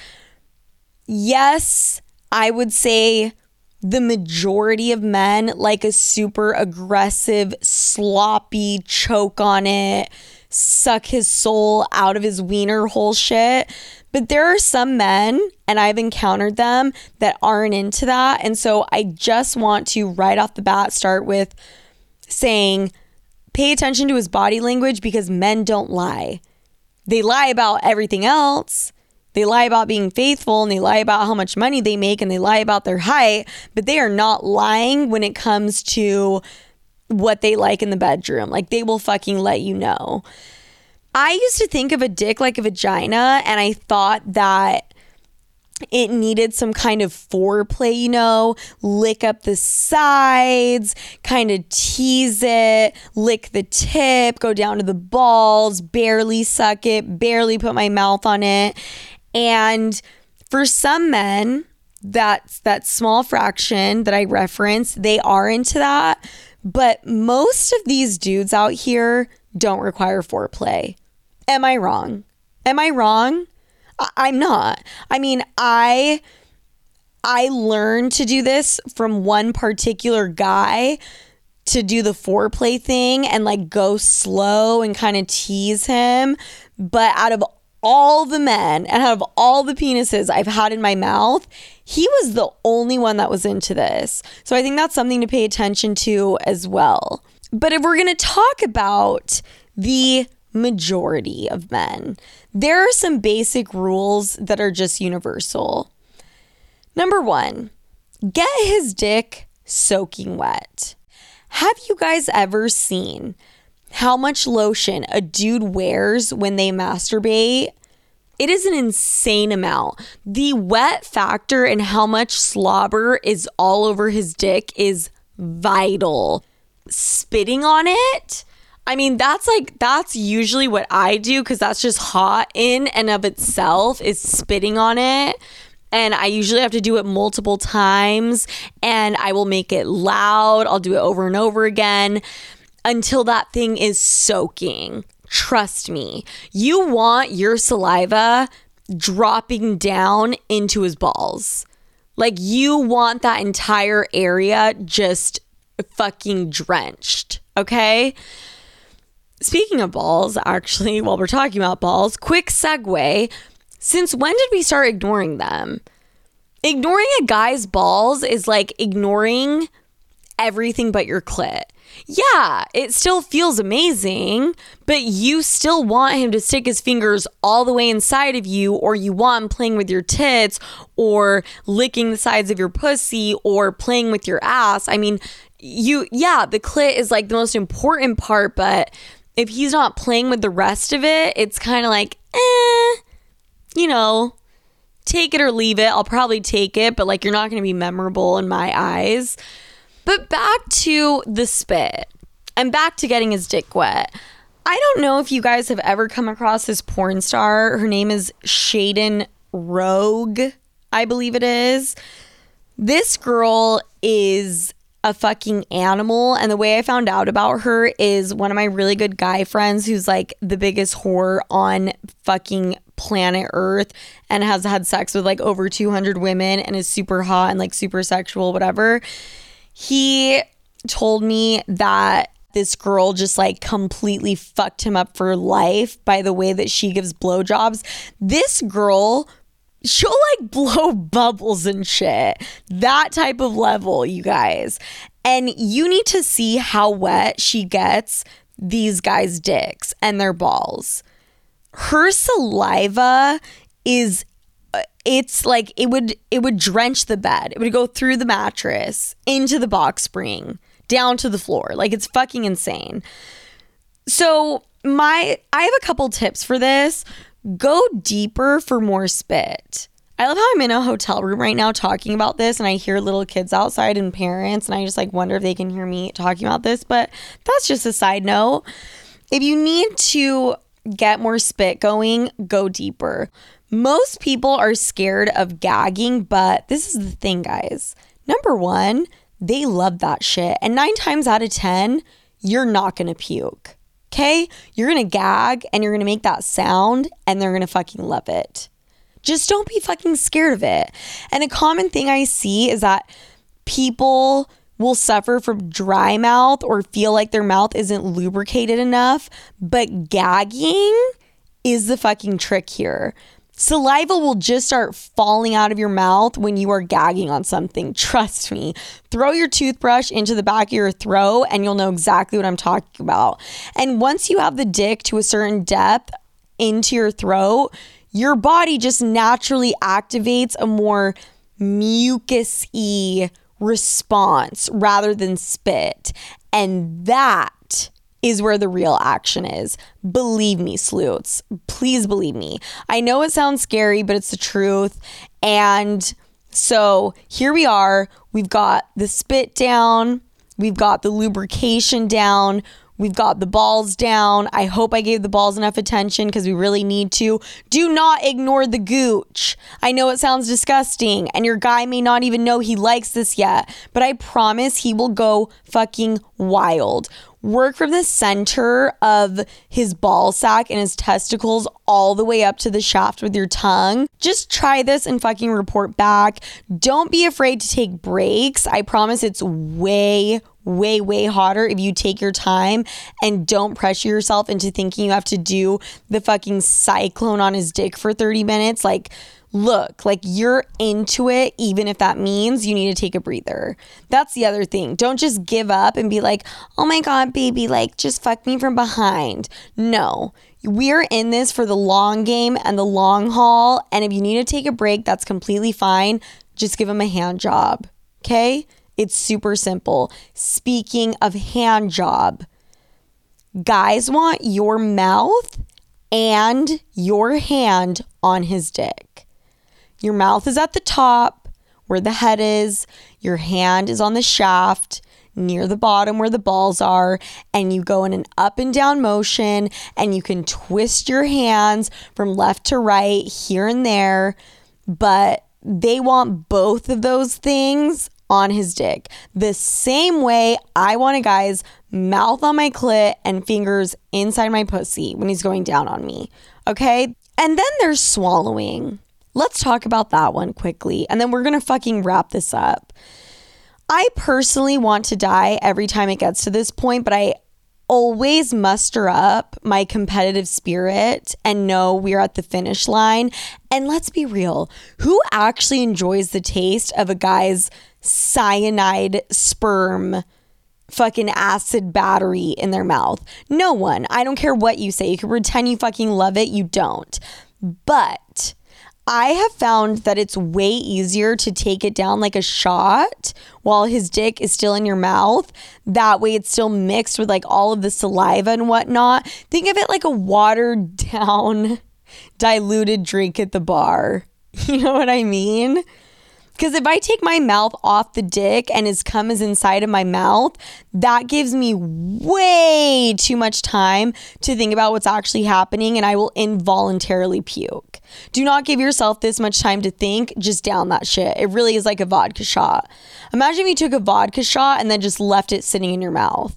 yes, I would say the majority of men like a super aggressive, sloppy, choke on it, suck his soul out of his wiener hole shit. But there are some men, and I've encountered them, that aren't into that. And so I just want to right off the bat start with saying, pay attention to his body language, because men don't lie. They lie about everything else. They lie about being faithful, and they lie about how much money they make, and they lie about their height, but they are not lying when it comes to what they like in the bedroom. Like, they will fucking let you know. I used to think of a dick like a vagina, and I thought that it needed some kind of foreplay, you know, lick up the sides, kind of tease it, lick the tip, go down to the balls, barely suck it, barely put my mouth on it. And for some men, that's that small fraction that I referenced, they are into that. But most of these dudes out here don't require foreplay. Am I wrong? Am I wrong? I- I'm not. I mean, I I learned to do this from one particular guy, to do the foreplay thing and like go slow and kind of tease him. But out of all the men and out of all the penises I've had in my mouth, he was the only one that was into this. So I think that's something to pay attention to as well. But if we're going to talk about the majority of men, there are some basic rules that are just universal. Number one, get his dick soaking wet. Have you guys ever seen how much lotion a dude wears when they masturbate? It is an insane amount. The wet factor and how much slobber is all over his dick is vital. Spitting on it? I mean, that's like, that's usually what I do, because that's just hot in and of itself, is spitting on it. And I usually have to do it multiple times, and I will make it loud. I'll do it over and over again until that thing is soaking. Trust me, you want your saliva dropping down into his balls. Like, you want that entire area just fucking drenched, okay? Speaking of balls, actually, while we're talking about balls, quick segue. Since when did we start ignoring them? Ignoring a guy's balls is like ignoring everything but your clit. Yeah, it still feels amazing, but you still want him to stick his fingers all the way inside of you, or you want him playing with your tits, or licking the sides of your pussy, or playing with your ass. I mean, you, yeah, the clit is like the most important part, but if he's not playing with the rest of it, it's kind of like, eh, you know, take it or leave it. I'll probably take it, but like, you're not going to be memorable in my eyes. But back to the spit and back to getting his dick wet. I don't know if you guys have ever come across this porn star. Her name is Shaden Rogue, I believe it is. This girl is a fucking animal. And the way I found out about her is one of my really good guy friends, who's like the biggest whore on fucking planet Earth and has had sex with like over two hundred women and is super hot and like super sexual, whatever. He told me that this girl just like completely fucked him up for life by the way that she gives blowjobs. This girl, she'll like blow bubbles and shit. That type of level, you guys. And you need to see how wet she gets these guys' dicks and their balls. Her saliva is, it's like it would it would drench the bed. It would go through the mattress, into the box spring, down to the floor. Like, it's fucking insane. So my I have a couple tips for this. Go deeper for more spit. I love how I'm in a hotel room right now talking about this, and I hear little kids outside and parents, and I just like wonder if they can hear me talking about this, but that's just a side note. If you need to get more spit going, go deeper. Most people are scared of gagging, but this is the thing, guys. Number one, they love that shit. And nine times out of ten, you're not going to puke. Okay? You're going to gag and you're going to make that sound and they're going to fucking love it. Just don't be fucking scared of it. And a common thing I see is that people will suffer from dry mouth or feel like their mouth isn't lubricated enough, but gagging is the fucking trick here. Saliva will just start falling out of your mouth when you are gagging on something. Trust me. Throw your toothbrush into the back of your throat and you'll know exactly what I'm talking about. And once you have the dick to a certain depth into your throat, your body just naturally activates a more mucus-y response rather than spit. And that is where the real action is. Believe me, sleuths. Please believe me. I know it sounds scary, but it's the truth. And so here we are. We've got the spit down. We've got the lubrication down. We've got the balls down. I hope I gave the balls enough attention because we really need to. Do not ignore the gooch. I know it sounds disgusting and your guy may not even know he likes this yet, but I promise he will go fucking wild. Work from the center of his ball sack and his testicles all the way up to the shaft with your tongue. Just try this and fucking report back. Don't be afraid to take breaks. I promise it's way, way, way hotter if you take your time and don't pressure yourself into thinking you have to do the fucking cyclone on his dick for thirty minutes. Like, look, like you're into it, even if that means you need to take a breather. That's the other thing. Don't just give up and be like, oh my God, baby, like just fuck me from behind. No, we're in this for the long game and the long haul. And if you need to take a break, that's completely fine. Just give him a hand job. Okay? It's super simple. Speaking of hand job, guys want your mouth and your hand on his dick. Your mouth is at the top where the head is. Your hand is on the shaft near the bottom where the balls are. And you go in an up and down motion and you can twist your hands from left to right here and there. But they want both of those things on his dick. The same way I want a guy's mouth on my clit and fingers inside my pussy when he's going down on me. Okay? And then there's swallowing. Let's talk about that one quickly, and then we're going to fucking wrap this up. I personally want to die every time it gets to this point, but I always muster up my competitive spirit and know we're at the finish line. And let's be real, who actually enjoys the taste of a guy's cyanide sperm fucking acid battery in their mouth? No one. I don't care what you say. You can pretend you fucking love it. You don't. But I have found that it's way easier to take it down like a shot while his dick is still in your mouth. That way it's still mixed with like all of the saliva and whatnot. Think of it like a watered down, diluted drink at the bar. You know what I mean? Because if I take my mouth off the dick and his cum is inside of my mouth, that gives me way too much time to think about what's actually happening and I will involuntarily puke. Do not give yourself this much time to think. Just down that shit. It really is like a vodka shot. Imagine if you took a vodka shot and then just left it sitting in your mouth.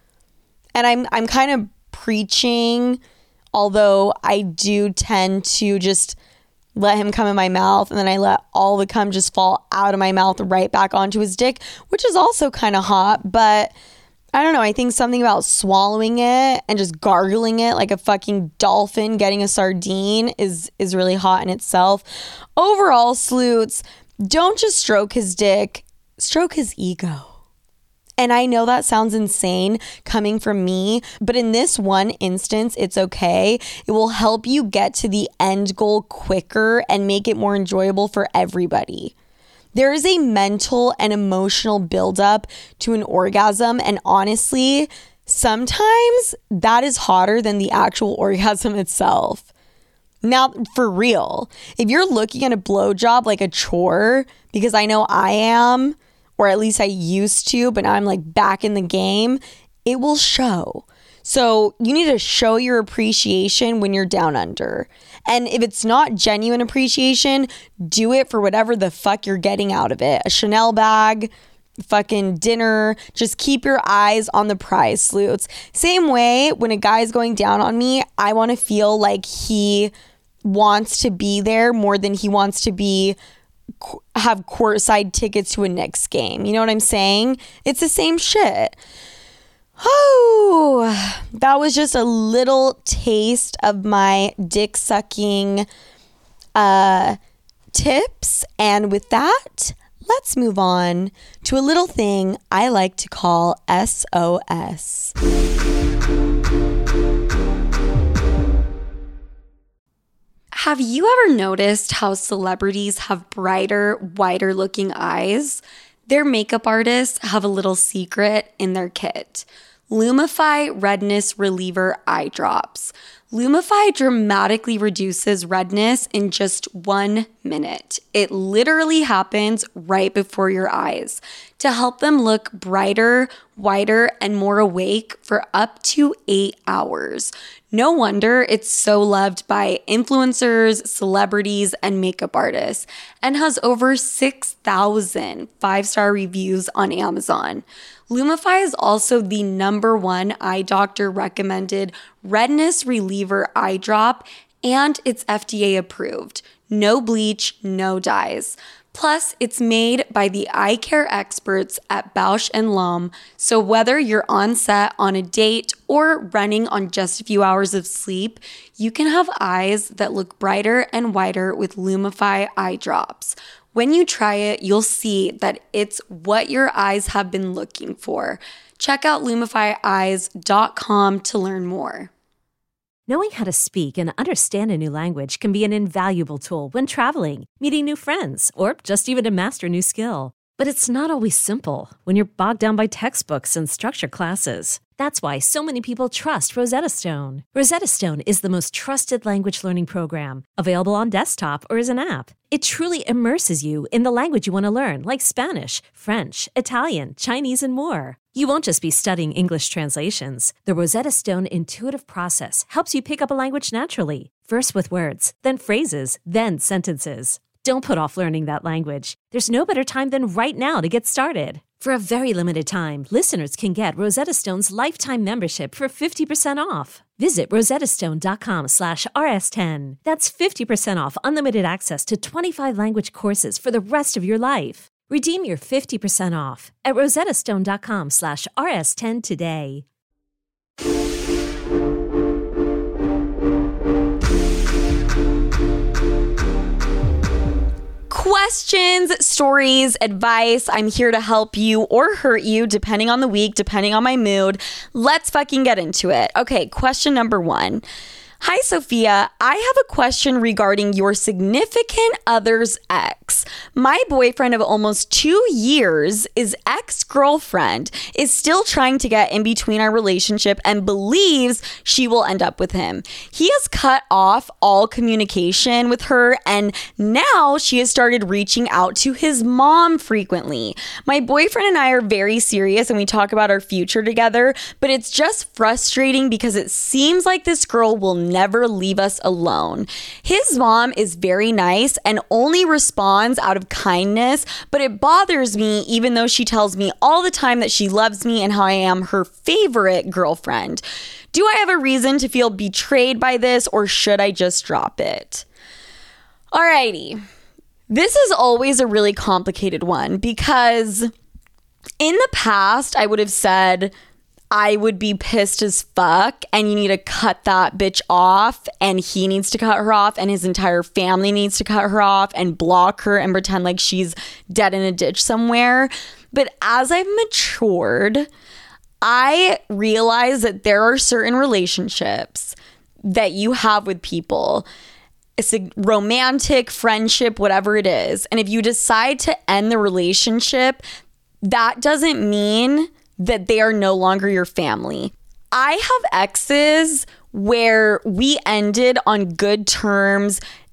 And I'm I'm kind of preaching, although I do tend to just let him come in my mouth and then I let all the cum just fall out of my mouth right back onto his dick, which is also kind of hot. But I don't know. I think something about swallowing it and just gargling it like a fucking dolphin getting a sardine is is really hot in itself. Overall, sleuths, don't just stroke his dick, stroke his ego. And I know that sounds insane coming from me, but in this one instance, it's okay. It will help you get to the end goal quicker and make it more enjoyable for everybody. There is a mental and emotional buildup to an orgasm, and honestly, sometimes that is hotter than the actual orgasm itself. Now, for real, if you're looking at a blowjob like a chore, because I know I am, or at least I used to, but now I'm like back in the game, it will show. So you need to show your appreciation when you're down under. And if it's not genuine appreciation, do it for whatever the fuck you're getting out of it. A Chanel bag, fucking dinner. Just keep your eyes on the prize, sleuths. Same way, when a guy's going down on me, I want to feel like he wants to be there more than he wants to be have courtside tickets to a Knicks game. You know what I'm saying? It's the same shit. Oh, that was just a little taste of my dick sucking uh, tips. And with that, let's move on to a little thing I like to call S O S. Have you ever noticed how celebrities have brighter, whiter looking eyes? Their makeup artists have a little secret in their kit. Lumify Redness Reliever Eye Drops. Lumify dramatically reduces redness in just one minute. It literally happens right before your eyes to help them look brighter, whiter, and more awake for up to eight hours. No wonder it's so loved by influencers, celebrities, and makeup artists, and has over six thousand five-star reviews on Amazon. Lumify is also the number one eye doctor recommended redness reliever eye drop, and it's F D A approved. No bleach, no dyes. Plus, it's made by the eye care experts at Bausch and Lomb, so whether you're on set on a date or running on just a few hours of sleep, you can have eyes that look brighter and whiter with Lumify eye drops. When you try it, you'll see that it's what your eyes have been looking for. Check out lumify eyes dot com to learn more. Knowing how to speak and understand a new language can be an invaluable tool when traveling, meeting new friends, or just even to master a new skill. But it's not always simple when you're bogged down by textbooks and structured classes. That's why so many people trust Rosetta Stone. Rosetta Stone is the most trusted language learning program, available on desktop or as an app. It truly immerses you in the language you want to learn, like Spanish, French, Italian, Chinese, and more. You won't just be studying English translations. The Rosetta Stone intuitive process helps you pick up a language naturally, first with words, then phrases, then sentences. Don't put off learning that language. There's no better time than right now to get started. For a very limited time, listeners can get Rosetta Stone's lifetime membership for fifty percent off. Visit rosettastone.com slash rs10. That's fifty percent off unlimited access to twenty-five language courses for the rest of your life. Redeem your fifty percent off at rosettastone.com slash rs10 today. Questions, stories, advice. I'm here to help you or hurt you, depending on the week, depending on my mood. Let's fucking get into it. Okay, question number one. Hi, Sophia. I have a question regarding your significant other's ex. My boyfriend of almost two years, his ex-girlfriend, is still trying to get in between our relationship and believes she will end up with him. He has cut off all communication with her, and now she has started reaching out to his mom frequently. My boyfriend and I are very serious and we talk about our future together, but it's just frustrating because it seems like this girl will never leave us alone. His mom is very nice and only responds out of kindness, but it bothers me even though she tells me all the time that she loves me and how I am her favorite girlfriend. Do I have a reason to feel betrayed by this, or should I just drop it? Alrighty. This is always a really complicated one because in the past I would have said I would be pissed as fuck and you need to cut that bitch off and he needs to cut her off and his entire family needs to cut her off and block her and pretend like she's dead in a ditch somewhere. But as I've matured, I realize that there are certain relationships that you have with people. It's a romantic, friendship, whatever it is. And if you decide to end the relationship, that doesn't mean that they are no longer your family. I have exes where we ended on good terms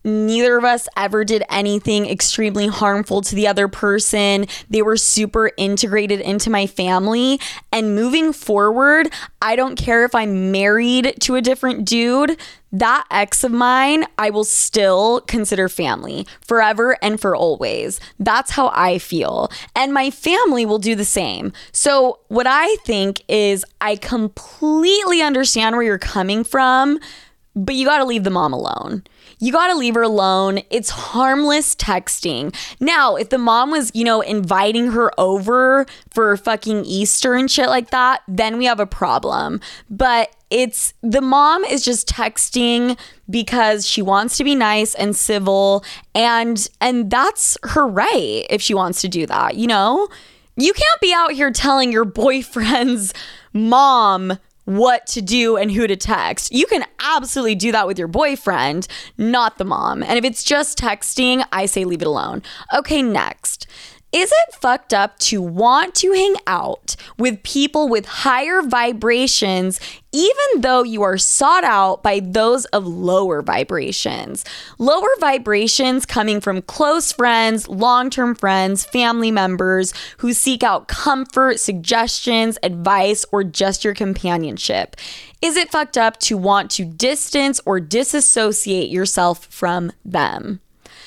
Neither of us ever did anything extremely harmful to the other person. They were super integrated into my family. And moving forward, I don't care if I'm married to a different dude. That ex of mine, I will still consider family forever and for always. That's how I feel. And my family will do the same. So what I think is I completely understand where you're coming from, but you got to leave the mom alone. You got to leave her alone. It's harmless texting. Now, if the mom was, you know, inviting her over for fucking Easter and shit like that, then we have a problem. But it's the mom is just texting because she wants to be nice and civil, and and that's her right if she wants to do that, you know? You can't be out here telling your boyfriend's mom what to do and who to text. You can absolutely do that with your boyfriend, not the mom. And if it's just texting, I say leave it alone. Okay, next. Is it fucked up to want to hang out with people with higher vibrations even though you are sought out by those of lower vibrations? Lower vibrations coming from close friends, long-term friends, family members who seek out comfort, suggestions, advice, or just your companionship. Is it fucked up to want to distance or disassociate yourself from them?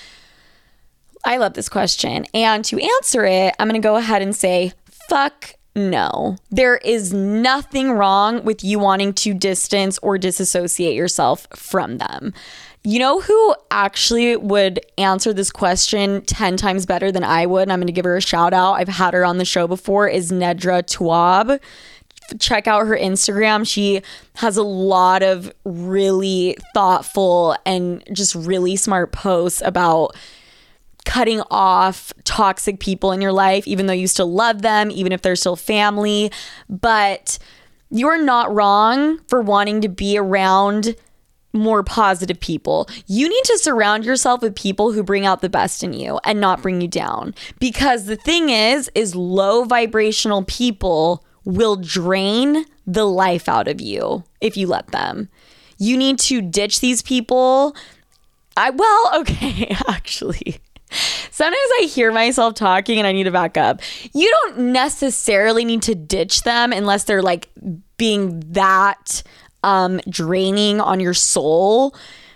I love this question. And to answer it, I'm going to go ahead and say, fuck no. There is nothing wrong with you wanting to distance or disassociate yourself from them. You know who actually would answer this question ten times better than I would? And I'm going to give her a shout out. I've had her on the show before, is Nedra Tawwab. Check out her Instagram. She has a lot of really thoughtful and just really smart posts about cutting off toxic people in your life, even though you still love them, even if they're still family. But you're not wrong for wanting to be around more positive people. You need to surround yourself with people who bring out the best in you and not bring you down. Because the thing is, is low vibrational people will drain the life out of you if you let them. You need to ditch these people. I, well, okay, actually. Sometimes I hear myself talking and I need to back up. You don't necessarily need to ditch them unless they're like being that um, draining on your soul.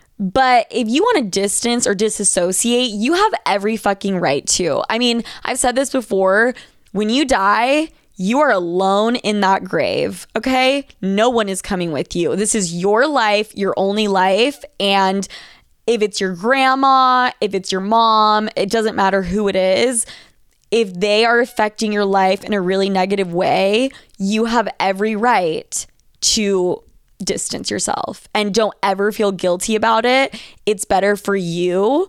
But if you want to distance or disassociate, you have every fucking right to. I mean, I've said this before. When you die, you are alone in that grave, okay? No one is coming with you. This is your life, your only life. And if it's your grandma, if it's your mom, it doesn't matter who it is. If they are affecting your life in a really negative way, you have every right to distance yourself. And don't ever feel guilty about it. It's better for you.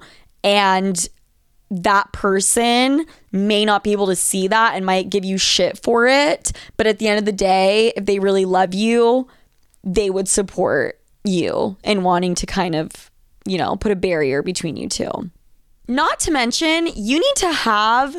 And that person may not be able to see that and might give you shit for it. But at the end of the day, if they really love you, they would support you in wanting to kind of, you know, put a barrier between you two. Not to mention, you need to have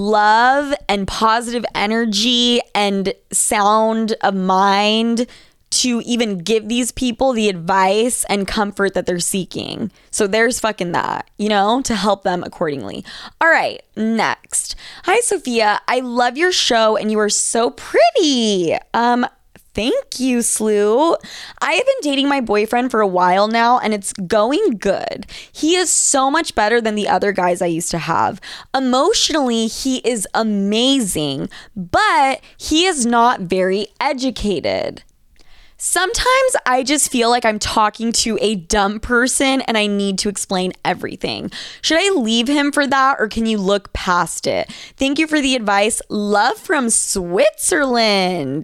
love and positive energy and sound of mind to even give these people the advice and comfort that they're seeking. So there's fucking that, you know, to help them accordingly. All right, next. Hi, Sophia. I love your show and you are so pretty. Um, Thank you, Slew. I have been dating my boyfriend for a while now and it's going good. He is so much better than the other guys I used to have. Emotionally, he is amazing, but he is not very educated. Sometimes I just feel like I'm talking to a dumb person and I need to explain everything. Should I leave him for that or can you look past it? Thank you for the advice. Love from Switzerland.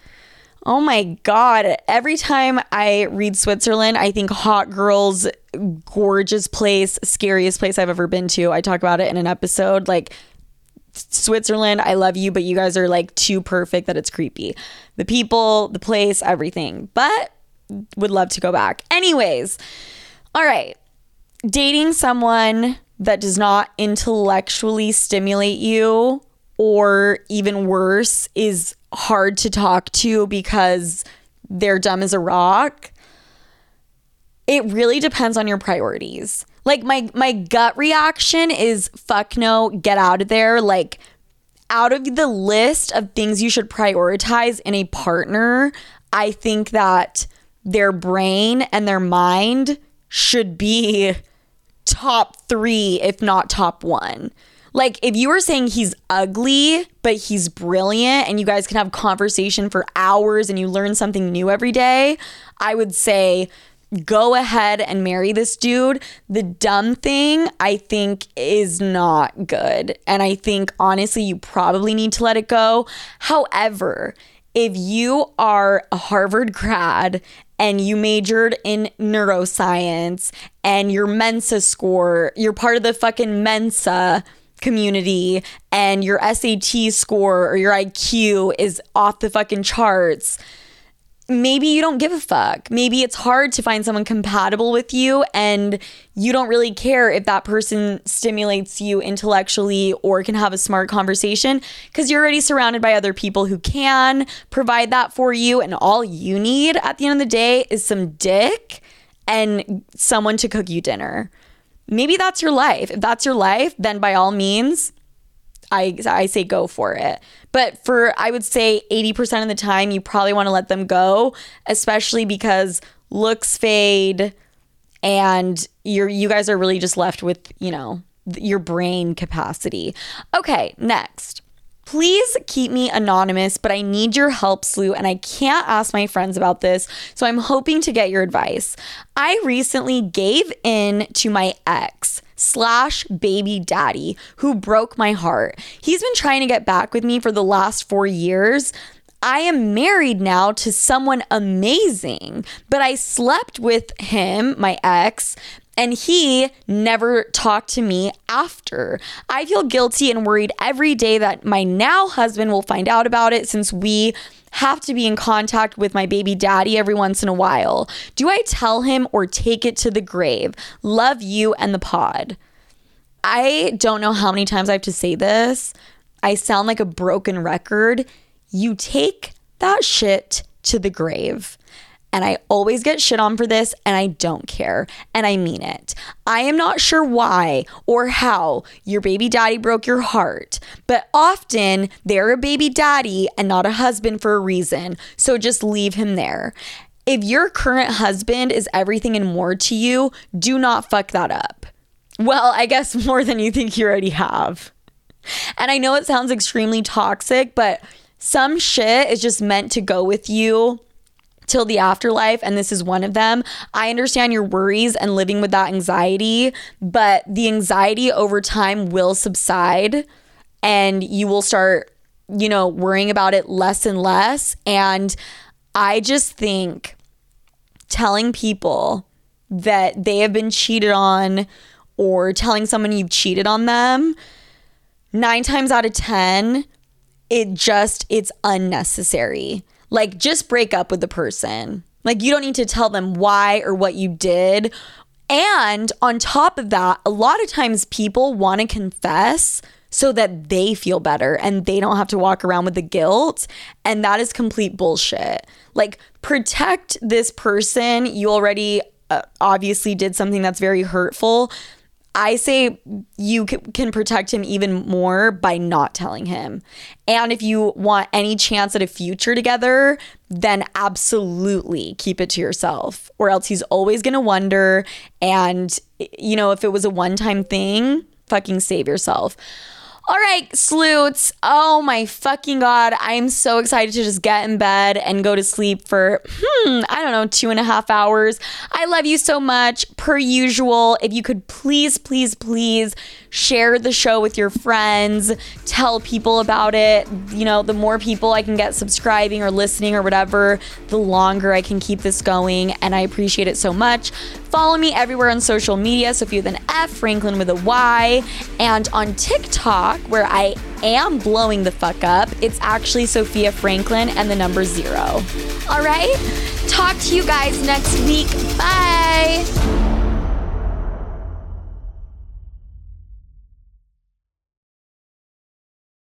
Oh my God. Every time I read Switzerland, I think hot girls, gorgeous place, scariest place I've ever been to. I talk about it in an episode. Like, Switzerland, I love you, but you guys are like too perfect that it's creepy. The people, the place, everything. But would love to go back. Anyways, all right. Dating someone that does not intellectually stimulate you, or even worse, is hard to talk to because they're dumb as a rock. it really depends on your priorities. Like my my gut reaction is fuck no, get out of there. Like out of the list of things you should prioritize in a partner, I think that their brain and their mind should be top three, if not top one. Like if you were saying he's ugly, but he's brilliant and you guys can have conversation for hours and you learn something new every day, I would say go ahead and marry this dude. The dumb thing, I think, is not good. And I think, honestly, you probably need to let it go. However, if you are a Harvard grad and you majored in neuroscience and your Mensa score, you're part of the fucking Mensa community and your S A T score or your I Q is off the fucking charts, maybe you don't give a fuck. Maybe it's hard to find someone compatible with you and you don't really care if that person stimulates you intellectually or can have a smart conversation because you're already surrounded by other people who can provide that for you, and all you need at the end of the day is some dick and someone to cook you dinner. Maybe that's your life. If that's your life, then by all means, I, I say go for it. But for, I would say eighty percent of the time, you probably want to let them go, especially because looks fade and you're, you guys are really just left with, you know, your brain capacity. Okay, next. Please keep me anonymous, but I need your help, Slew, and I can't ask my friends about this, so I'm hoping to get your advice. I recently gave in to my ex slash baby daddy who broke my heart. He's been trying to get back with me for the last four years. I am married now to someone amazing, but I slept with him, my ex, and he never talked to me after. I feel guilty and worried every day that my now husband will find out about it since we have to be in contact with my baby daddy every once in a while. Do I tell him or take it to the grave? Love you and the pod. I don't know how many times I have to say this. I sound like a broken record. You take that shit to the grave. And I always get shit on for this, and I don't care. And I mean it. I am not sure why or how your baby daddy broke your heart, but often they're a baby daddy and not a husband for a reason. So just leave him there. If your current husband is everything and more to you, do not fuck that up. Well, I guess more than you think you already have. And I know it sounds extremely toxic, but some shit is just meant to go with you till the afterlife, and this is one of them. I understand your worries and living with that anxiety, but the anxiety over time will subside and you will start, you know, worrying about it less and less. And I just think telling people that they have been cheated on or telling someone you've cheated on them, nine times out of ten, it just, it's unnecessary. Like, just break up with the person. Like, you don't need to tell them why or what you did. And on top of that, a lot of times people want to confess so that they feel better and they don't have to walk around with the guilt. And that is complete bullshit. Like, protect this person. You already uh, obviously did something that's very hurtful. I say you can protect him even more by not telling him. And if you want any chance at a future together, then absolutely keep it to yourself, or else he's always going to wonder. And, you know, if it was a one-time thing, fucking save yourself. All right, sleuths. Oh my fucking God. I'm so excited to just get in bed and go to sleep for, hmm, I don't know, two and a half hours. I love you so much. Per usual, if you could please, please, please share the show with your friends. Tell people about it. You know, the more people I can get subscribing or listening or whatever, the longer I can keep this going. And I appreciate it so much. Follow me everywhere on social media, Sophia with an F, Franklin with a Y, and on TikTok, where I am blowing the fuck up, it's actually Sophia Franklin and the number zero. All right, talk to you guys next week. Bye.